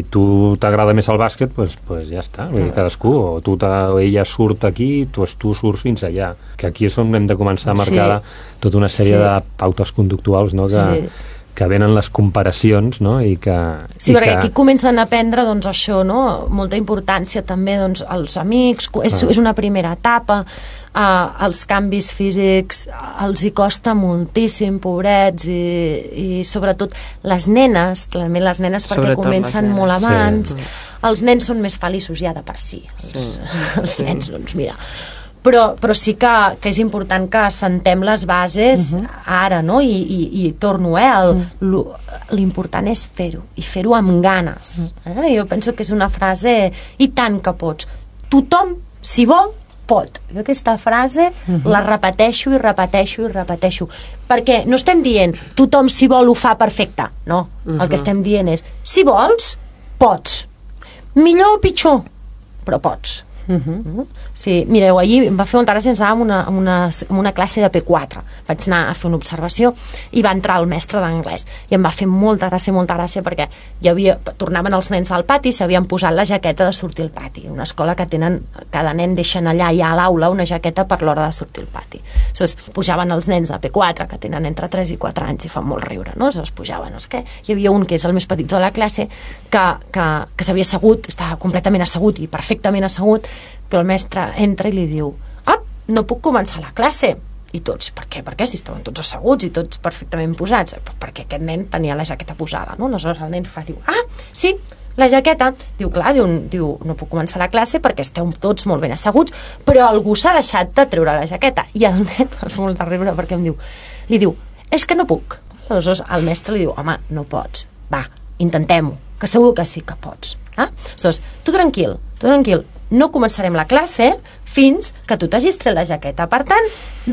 tu t'agrada més el bàsquet, doncs pues, pues ja està, vull dir, cadascú, o tu o ella surt aquí, tu, tu surts fins allà, que aquí és on hem de començar a marcar sí. tota una sèrie sí. de pautes conductuals, no?, que, sí. que venen les comparacions, no?, i que... Sí, i perquè que... aquí comencen a prendre, doncs, això, no?, molta importància també, doncs, als amics, és, ah. és una primera etapa, Uh, els canvis físics els hi costa moltíssim, pobrets, i, i sobretot les nenes, també les nenes perquè sobretot comencen nenes. molt abans, sí. els nens són més feliços ja de per si, els, sí. els sí. nens, doncs mira, però, però sí que, que és important que assentem les bases uh -huh. ara, no? I, i, i torno, eh, el, uh -huh. l'important és fer-ho, i fer-ho amb ganes, uh -huh. eh? Jo penso que és una frase, i tant que pots, tothom, si vol, pot. Jo aquesta frase uh-huh. la repeteixo i repeteixo i repeteixo, perquè no estem dient tothom si vol ho fa perfecte, no, uh-huh. el que estem dient és si vols, pots, millor o pitjor, però pots. Uh-huh. Sí, mireu, ahir em va fer molta gràcia, ens anàvem una, una, una classe de P quatre, vaig anar a fer una observació i va entrar el mestre d'anglès i em va fer molta gràcia, molta gràcia perquè hi havia, tornaven els nens al pati i s'havien posat la jaqueta de sortir al pati, una escola que tenen, cada nen deixen allà ja a l'aula una jaqueta per l'hora de sortir al pati. Llavors pujaven els nens de P quatre que tenen entre tres i quatre anys i fan molt riure, no? Llavors pujaven, no sé què, hi havia un que és el més petit de la classe que, que, que s'havia assegut, estava completament assegut i perfectament assegut, però el mestre entra i li diu ah, no puc començar la classe, i tots, per què? Per què? Si estaven tots asseguts i tots perfectament posats, perquè aquest nen tenia la jaqueta posada, no? Aleshores el nen fa, diu, ah, sí, la jaqueta, diu, clar, diu, diu, no puc començar la classe perquè esteu tots molt ben asseguts, però algú s'ha deixat de treure la jaqueta, i el nen el fa molt de riure perquè em diu, li diu, és que no puc. Aleshores el mestre li diu, home, no pots, va, intentem-ho, que segur que sí que pots. Ah? Aleshores, tu tranquil, tu tranquil, no començarem la classe fins que tu t'hagis tret la jaqueta. Per tant,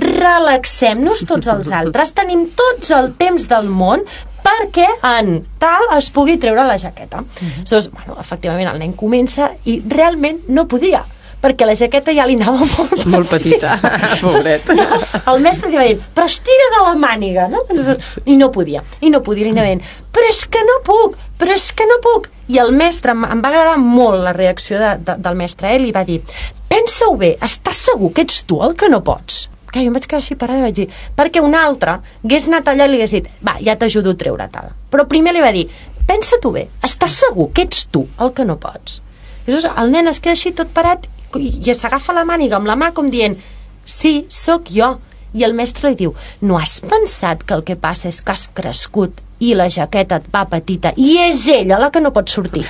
relaxem-nos tots els altres, tenim tots el temps del món perquè en tal es pugui treure la jaqueta. Uh-huh. Aleshores, bueno, efectivament, el nen comença i realment no podia, perquè la jaqueta ja li anava molt petita. Molt petita, pobret. No, el mestre li va dir, però estira de la màniga, no? Aleshores, i no podia, i no podia, i anava dient, però és que no puc, però és que no puc. I el mestre, em va agradar molt la reacció de, de, del mestre, ell li va dir, pensa-ho bé, estàs segur que ets tu el que no pots? Que jo em vaig quedar així parada i vaig dir, perquè un altre hagués anat allà i li hagués dit, va, ja t'ajudo a treure-te-la. Però primer li va dir, pensa-t'ho bé, estàs segur que ets tu el que no pots? I llavors el nen es queda així tot parat i s'agafa la màniga amb la mà com dient, sí, sóc jo. I el mestre li diu, no has pensat que el que passa és que has crescut i la jaqueta et va petita i és ella la que no pot sortir?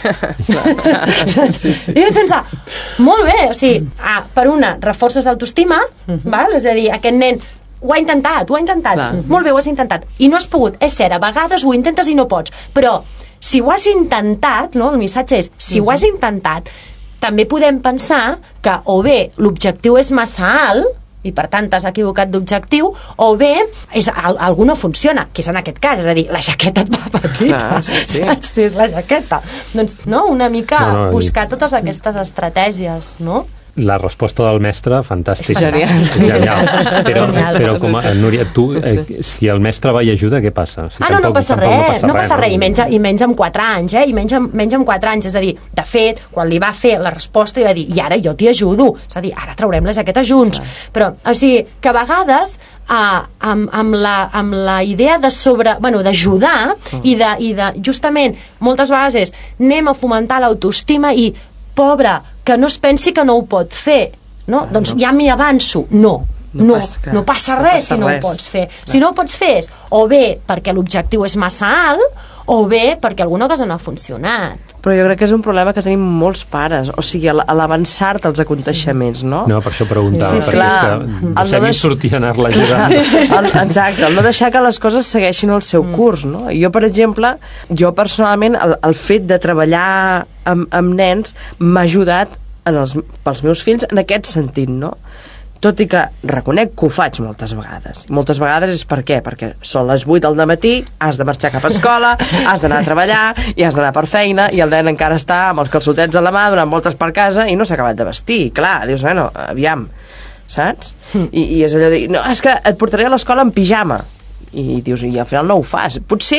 sí, sí. I vaig pensar, molt bé, o sigui, ah, per una, reforces l'autoestima, uh-huh. val? És a dir, aquest nen ho ha intentat, ho ha intentat, clar. Molt bé, ho has intentat, i no has pogut, és cert, a vegades ho intentes i no pots, però si ho has intentat, no? El missatge és, si uh-huh. ho has intentat, també podem pensar que o bé l'objectiu és massa alt, i per tant t'has equivocat d'objectiu, o bé és, algú no funciona, que és en aquest cas, és a dir, la jaqueta et va petita, ah, sí, sí. si és la jaqueta, doncs no, una mica no, no, buscar i... totes aquestes estratègies, no? La resposta del mestre, fantàstica. Genial. Genial. Però, però com a, Núria, tu, eh, si el mestre va i ajuda, què passa? O sigui, ah, no, no passa res, no passa, no passa res, res, i menys, i menys amb quatre anys, eh? I menys, menys amb quatre anys, és a dir, de fet, quan li va fer la resposta, i va dir, i ara jo t'hi ajudo, és a dir, ara traurem la jaqueta junts. Ah. Però, o sigui, que a vegades, eh, amb, amb, la, amb la idea de sobre, bueno, d'ajudar, ah. i, de, i de, justament, moltes vegades, anem a fomentar l'autoestima i pobre, que no es pensi que no ho pot fer, no? Ah, doncs no. Ja m'hi avanço. No, no, no, passa, no passa res no passa si no res. Ho pots fer. Clar. Si no ho pots fer és o bé perquè l'objectiu és massa alt o bé perquè alguna cosa no ha funcionat. Però jo crec que és un problema que tenim molts pares, o sigui, a l'avançar-te els aconteixements, no? No, per això preguntava, sí, sí, perquè clar. És que no sé ni sortir a anar-la ajudant. Sí. El, exacte, el no deixar que les coses segueixin el seu curs, no? Jo, per exemple, jo personalment, el, el fet de treballar amb, amb nens m'ha ajudat en els, pels meus fills en aquest sentit, no? Tot i que reconec que ho faig moltes vegades. Moltes vegades és per què? Perquè són les vuit del matí, has de marxar cap a escola, has d'anar a treballar i has d'anar per feina i el nen encara està amb els calçotets a la mà donant voltes per casa i no s'ha acabat de vestir. Clar, dius, bueno, aviam, saps? I, i és allò de dir, no, és que et portaré a l'escola en pijama. I dius, i al final no ho fas. Potser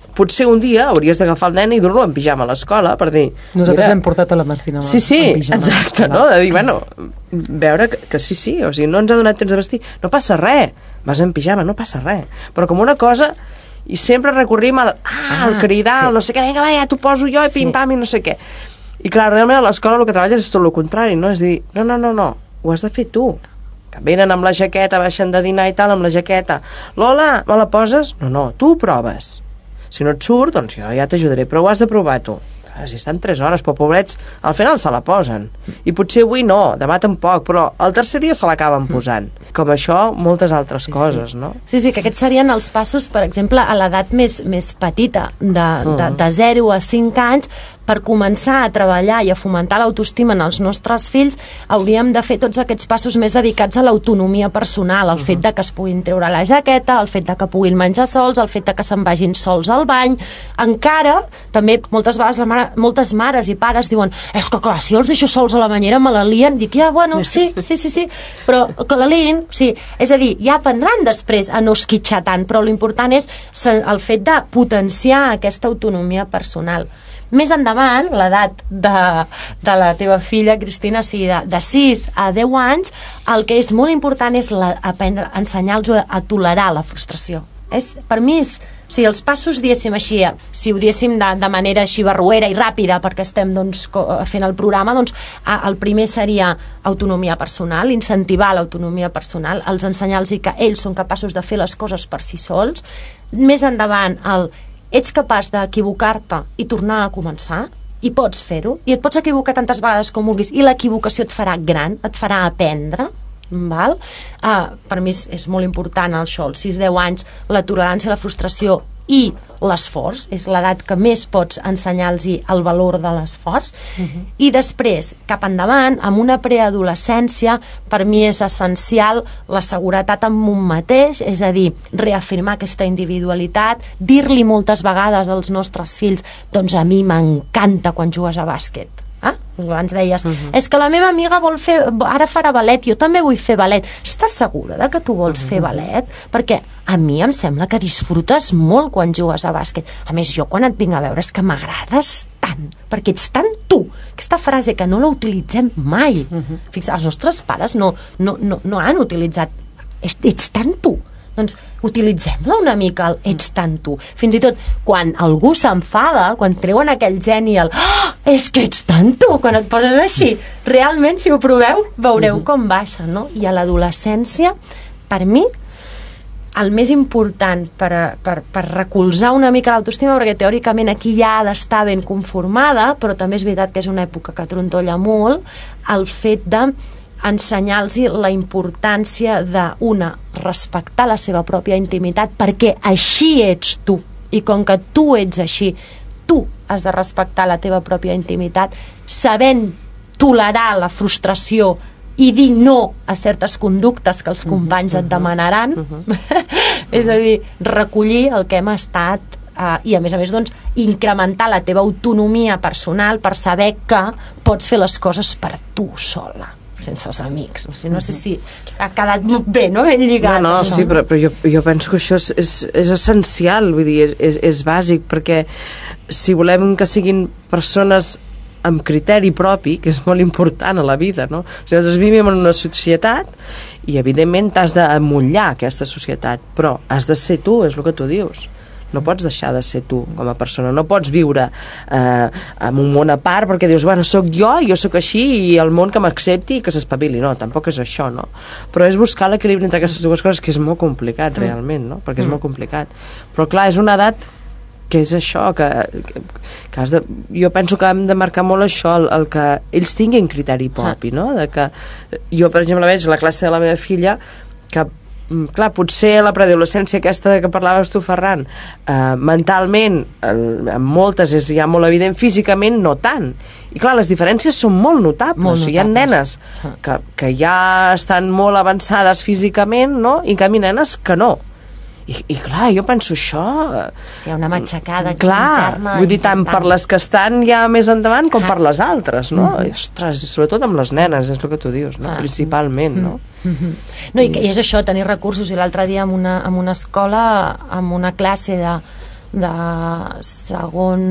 potser un dia hauries d'agafar el nen i dur-lo en pijama a l'escola per dir... Nosaltres mira, hem portat a la Martina sí, sí, en pijama exacte, no? De dir, bueno, veure que, que sí, sí, o sigui, no ens ha donat temps de vestir, no passa res, vas en pijama, no passa res, però com una cosa, i sempre recorrim al, ah, al cridar, sí. no sé què, vinga, va, ja t'ho poso jo, i pim-pam, i no sé què. I clar, realment a l'escola el que treballes és tot el contrari, no? És dir, no, no, no, no, ho has de fer tu. Que venen amb la jaqueta, baixen de dinar i tal, amb la jaqueta. Lola, me la poses? No, no, tu ho proves. Si no et surt, doncs jo ja t'ajudaré, però ho has de provar tu. Si estan tres hores, però pobrets, al final se la posen. I potser avui no, demà tampoc, però el tercer dia se l'acaben posant. Com això, moltes altres sí, coses, sí. no? Sí, sí, que aquests serien els passos, per exemple, a l'edat més, més petita, de, de, de zero a cinc anys, per començar a treballar i a fomentar l'autoestima en els nostres fills, hauríem de fer tots aquests passos més dedicats a l'autonomia personal, el uh-huh. fet de que es puguin treure la jaqueta, el fet de que puguin menjar sols, el fet de que se'n vagin sols al bany. Encara, també, moltes vegades la mare, moltes mares i pares diuen, és que clar, si els deixo sols a la banyera me la lien. Dic, ja, bueno, sí, sí, sí, sí, però que la lien, sí, és a dir, ja aprendran després a no esquitxar tant, però l'important és el fet de potenciar aquesta autonomia personal. Més endavant, l'edat de, de la teva filla, Cristina, o sigui, de, de sis a deu anys, el que és molt important és la, aprendre, ensenyar-los a, a tolerar la frustració. És, per mi, és, o sigui, els passos, diguéssim així, si ho diéssim de, de manera així barruera i ràpida, perquè estem doncs, fent el programa, doncs, el primer seria autonomia personal, incentivar l'autonomia personal, els ensenyar-los que ells són capaços de fer les coses per si sols. Més endavant, el ets capaç d'equivocar-te i tornar a començar, i pots fer-ho, i et pots equivocar tantes vegades com vulguis, i l'equivocació et farà gran, et farà aprendre, val? Uh, per mi és, és molt important això, als sis deu anys, la tolerància a la frustració i l'esforç, és l'edat que més pots ensenyar-los el valor de l'esforç. Uh-huh. I després, cap endavant, amb una preadolescència, per mi és essencial la seguretat en un mateix, és a dir, reafirmar aquesta individualitat, dir-li moltes vegades als nostres fills, doncs a mi m'encanta quan jugues a bàsquet. Ah? Abans deies, uh-huh. és que la meva amiga vol fer, ara farà ballet, jo també vull fer ballet. Estàs segura de que tu vols uh-huh. fer ballet? Perquè a mi em sembla que disfrutes molt quan jugues a bàsquet. A més, jo quan et vinc a veure és que m'agrades tant, perquè ets tan tu. Aquesta frase que no la utilitzem mai. Uh-huh. Fixa, els nostres pares no, no, no, no han utilitzat ets, ets tan tu. Doncs utilitzem-la una mica, el ets tant tu. Fins i tot quan algú s'enfada, quan treuen aquell geni el oh, és que ets tant tu, quan et poses així, realment, si ho proveu, veureu com baixa, no? I a l'adolescència, per mi, el més important per, per, per recolzar una mica l'autoestima, perquè teòricament aquí ja ha d'estar ben conformada, però també és veritat que és una època que trontolla molt, el fet de ensenyar-los la importància de, una, respectar la seva pròpia intimitat, perquè així ets tu, i com que tu ets així, tu has de respectar la teva pròpia intimitat, sabent tolerar la frustració i dir no a certes conductes que els companys et demanaran, és a dir, recollir el que hem estat uh, i a més a més doncs, incrementar la teva autonomia personal per saber que pots fer les coses per tu sola, sense els amics. O sigui, no sé si ha quedat bé, no? Ben lligat. No, no, això. Sí, però, però jo, jo penso que això és, és, és essencial, vull dir, és, és, és bàsic, perquè si volem que siguin persones amb criteri propi, que és molt important a la vida, no? O sigui, nosaltres vivim en una societat i evidentment t'has d'emmotllar aquesta societat, però has de ser tu, és el que tu dius. No pots deixar de ser tu com a persona, no pots viure eh, en un món a part perquè dius, bueno, sóc jo, jo sóc així i el món que m'accepti i que s'espavili. No, tampoc és això, no? Però és buscar l'equilibri entre aquestes dues coses, que és molt complicat realment, no? Perquè és molt complicat. Però clar, és una edat que és això, que, que has de, jo penso que hem de marcar molt això, el, el que ells tinguin criteri propi, no? De que, jo, per exemple, veig la classe de la meva filla que clar, potser la preadolescència aquesta que parlaves tu, Ferran, eh, mentalment en moltes és ja molt evident, físicament no tant, i clar, les diferències són molt notables, molt o sigui, hi ha nenes que, que ja estan molt avançades físicament, no? I en canvi nenes que no. I, i clar, jo penso això... Si hi ha una matxacada aquí clar, interna... vull dir, tant per les que estan ja més endavant com ah. per les altres, no? Mm-hmm. I, ostres, sobretot amb les nenes, és el que tu dius, no? Ah. Principalment, no? Mm-hmm. No, i, i és això, tenir recursos. I l'altre dia en una, en una escola, en una classe de de segon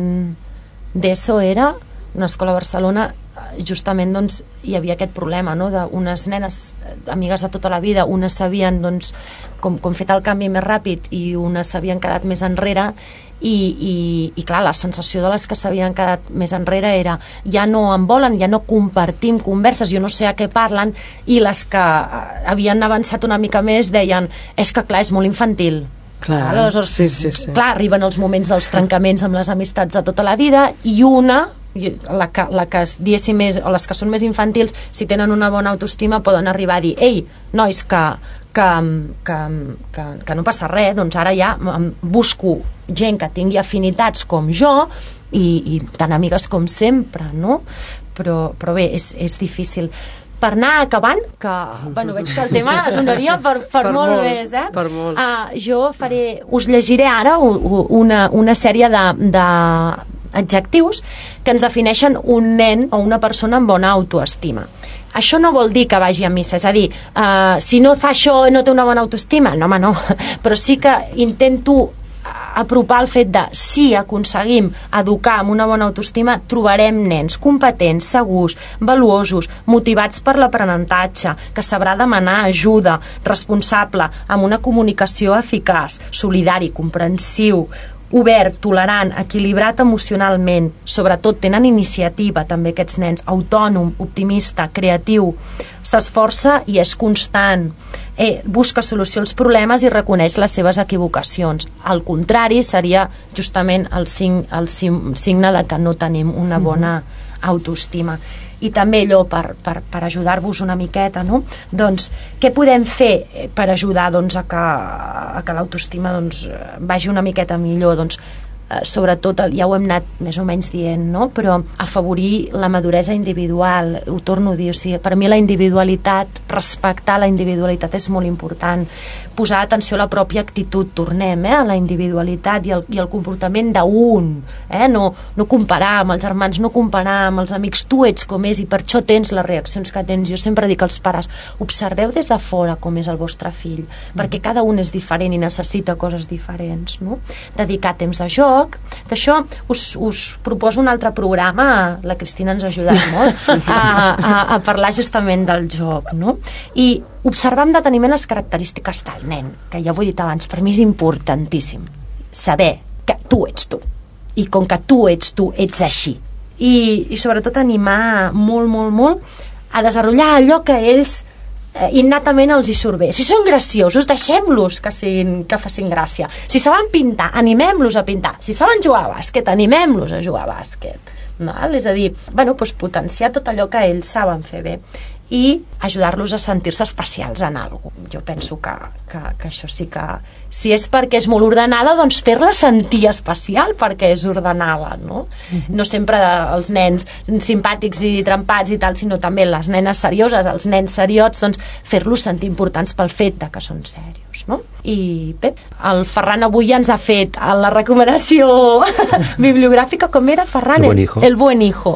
d'ESO era, una escola a Barcelona, justament doncs, hi havia aquest problema, no? D'unes nenes amigues de tota la vida, unes s'havien doncs, com, com fet el canvi més ràpid i unes s'havien quedat més enrere i, i, i clar, la sensació de les que s'havien quedat més enrere era ja no em volen, ja no compartim converses, jo no sé a què parlen, i les que havien avançat una mica més deien, és que clar, és molt infantil. Clar, aleshores, sí, sí, sí. Clar, arriben els moments dels trencaments amb les amistats de tota la vida i una, la que, la que diguéssim més, o les que són més infantils, si tenen una bona autoestima poden arribar a dir, ei, nois, que, que, que, que, que no passa res, doncs ara ja busco gent que tingui afinitats com jo i, i tan amigues com sempre, no? Però, però bé, és, és difícil. Per anar acabant, que bueno, veig que el tema donaria per, per, per molt, molt més, eh? Per molt. Uh, jo faré, us llegiré ara una, una sèrie de, de adjectius que ens defineixen un nen o una persona amb bona autoestima. Això no vol dir que vagi a missa, és a dir, uh, si no fa això no té una bona autoestima, no home no, però sí que intento apropar el fet de si aconseguim educar amb una bona autoestima, trobarem nens competents, segurs, valuosos, motivats per l'aprenentatge, que sabrà demanar ajuda, responsable, amb una comunicació eficaç, solidari, comprensiu, obert, tolerant, equilibrat emocionalment, sobretot tenen iniciativa també aquests nens, autònom, optimista, creatiu, s'esforça i és constant, eh, busca solució als problemes i reconeix les seves equivocacions. Al contrari, seria justament el, sign, el signe de que no tenim una bona autoestima. I també allò per, per, per ajudar-vos una miqueta, no? Doncs què podem fer per ajudar doncs, a que, a que l'autoestima doncs, vagi una miqueta millor? Doncs eh, sobretot, ja ho hem anat més o menys dient, no? Però afavorir la maduresa individual, ho torno a dir, o sigui, per mi la individualitat, respectar la individualitat és molt important, posar atenció a la pròpia actitud, tornem eh, a la individualitat i el, i el comportament d'un, eh? no, no comparar amb els germans, no comparar amb els amics, tu ets com és i per això tens les reaccions que tens. Jo sempre dic als pares, observeu des de fora com és el vostre fill, mm. perquè cada un és diferent i necessita coses diferents, no? Dedicar temps de joc, que això us, us proposo un altre programa, la Cristina ens ha ajudat molt a, a, a parlar justament del joc, no? I observar amb deteniment les característiques del nen, que ja ho he dit abans, per mi és importantíssim saber que tu ets tu i com que tu ets tu, ets així i, i sobretot animar molt, molt, molt a desenvolupar allò que ells eh, innatament els hi surt bé. Si són graciosos, deixem-los que, siguin, que facin gràcia. Si saben pintar, animem-los a pintar. Si saben jugar a bàsquet, animem-los a jugar a bàsquet. No? És a dir, bueno, doncs potenciar tot allò que ells saben fer bé i ajudar-los a sentir-se especials en alguna cosa. Jo penso que, que, que això sí que... Si és perquè és molt ordenada, doncs fer-la sentir especial perquè és ordenada, no? Mm-hmm. No sempre els nens simpàtics i trempats i tal, sinó també les nenes serioses, els nens seriots, doncs fer-los sentir importants pel fet de que són serios, no? I bé, el Ferran avui ja ens ha fet la recomanació bibliogràfica, com era, Ferran? El buen hijo. El buen hijo.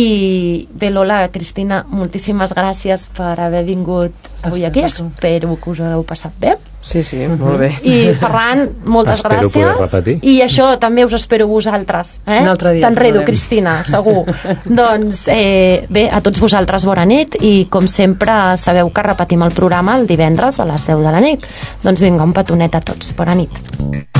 I bé, Lola, Cristina, moltíssimes gràcies per haver vingut avui aquí. Espero que us heu passat bé. Sí, sí, molt bé. I Ferran, moltes espero gràcies. Poder repetir. I això també us espero vosaltres. Eh? Un altre dia. T'enredo, Cristina, segur. Doncs eh, bé, a tots vosaltres bona nit i com sempre sabeu que repetim el programa el divendres a les deu de la nit. Doncs vinga, un petonet a tots. Bona nit.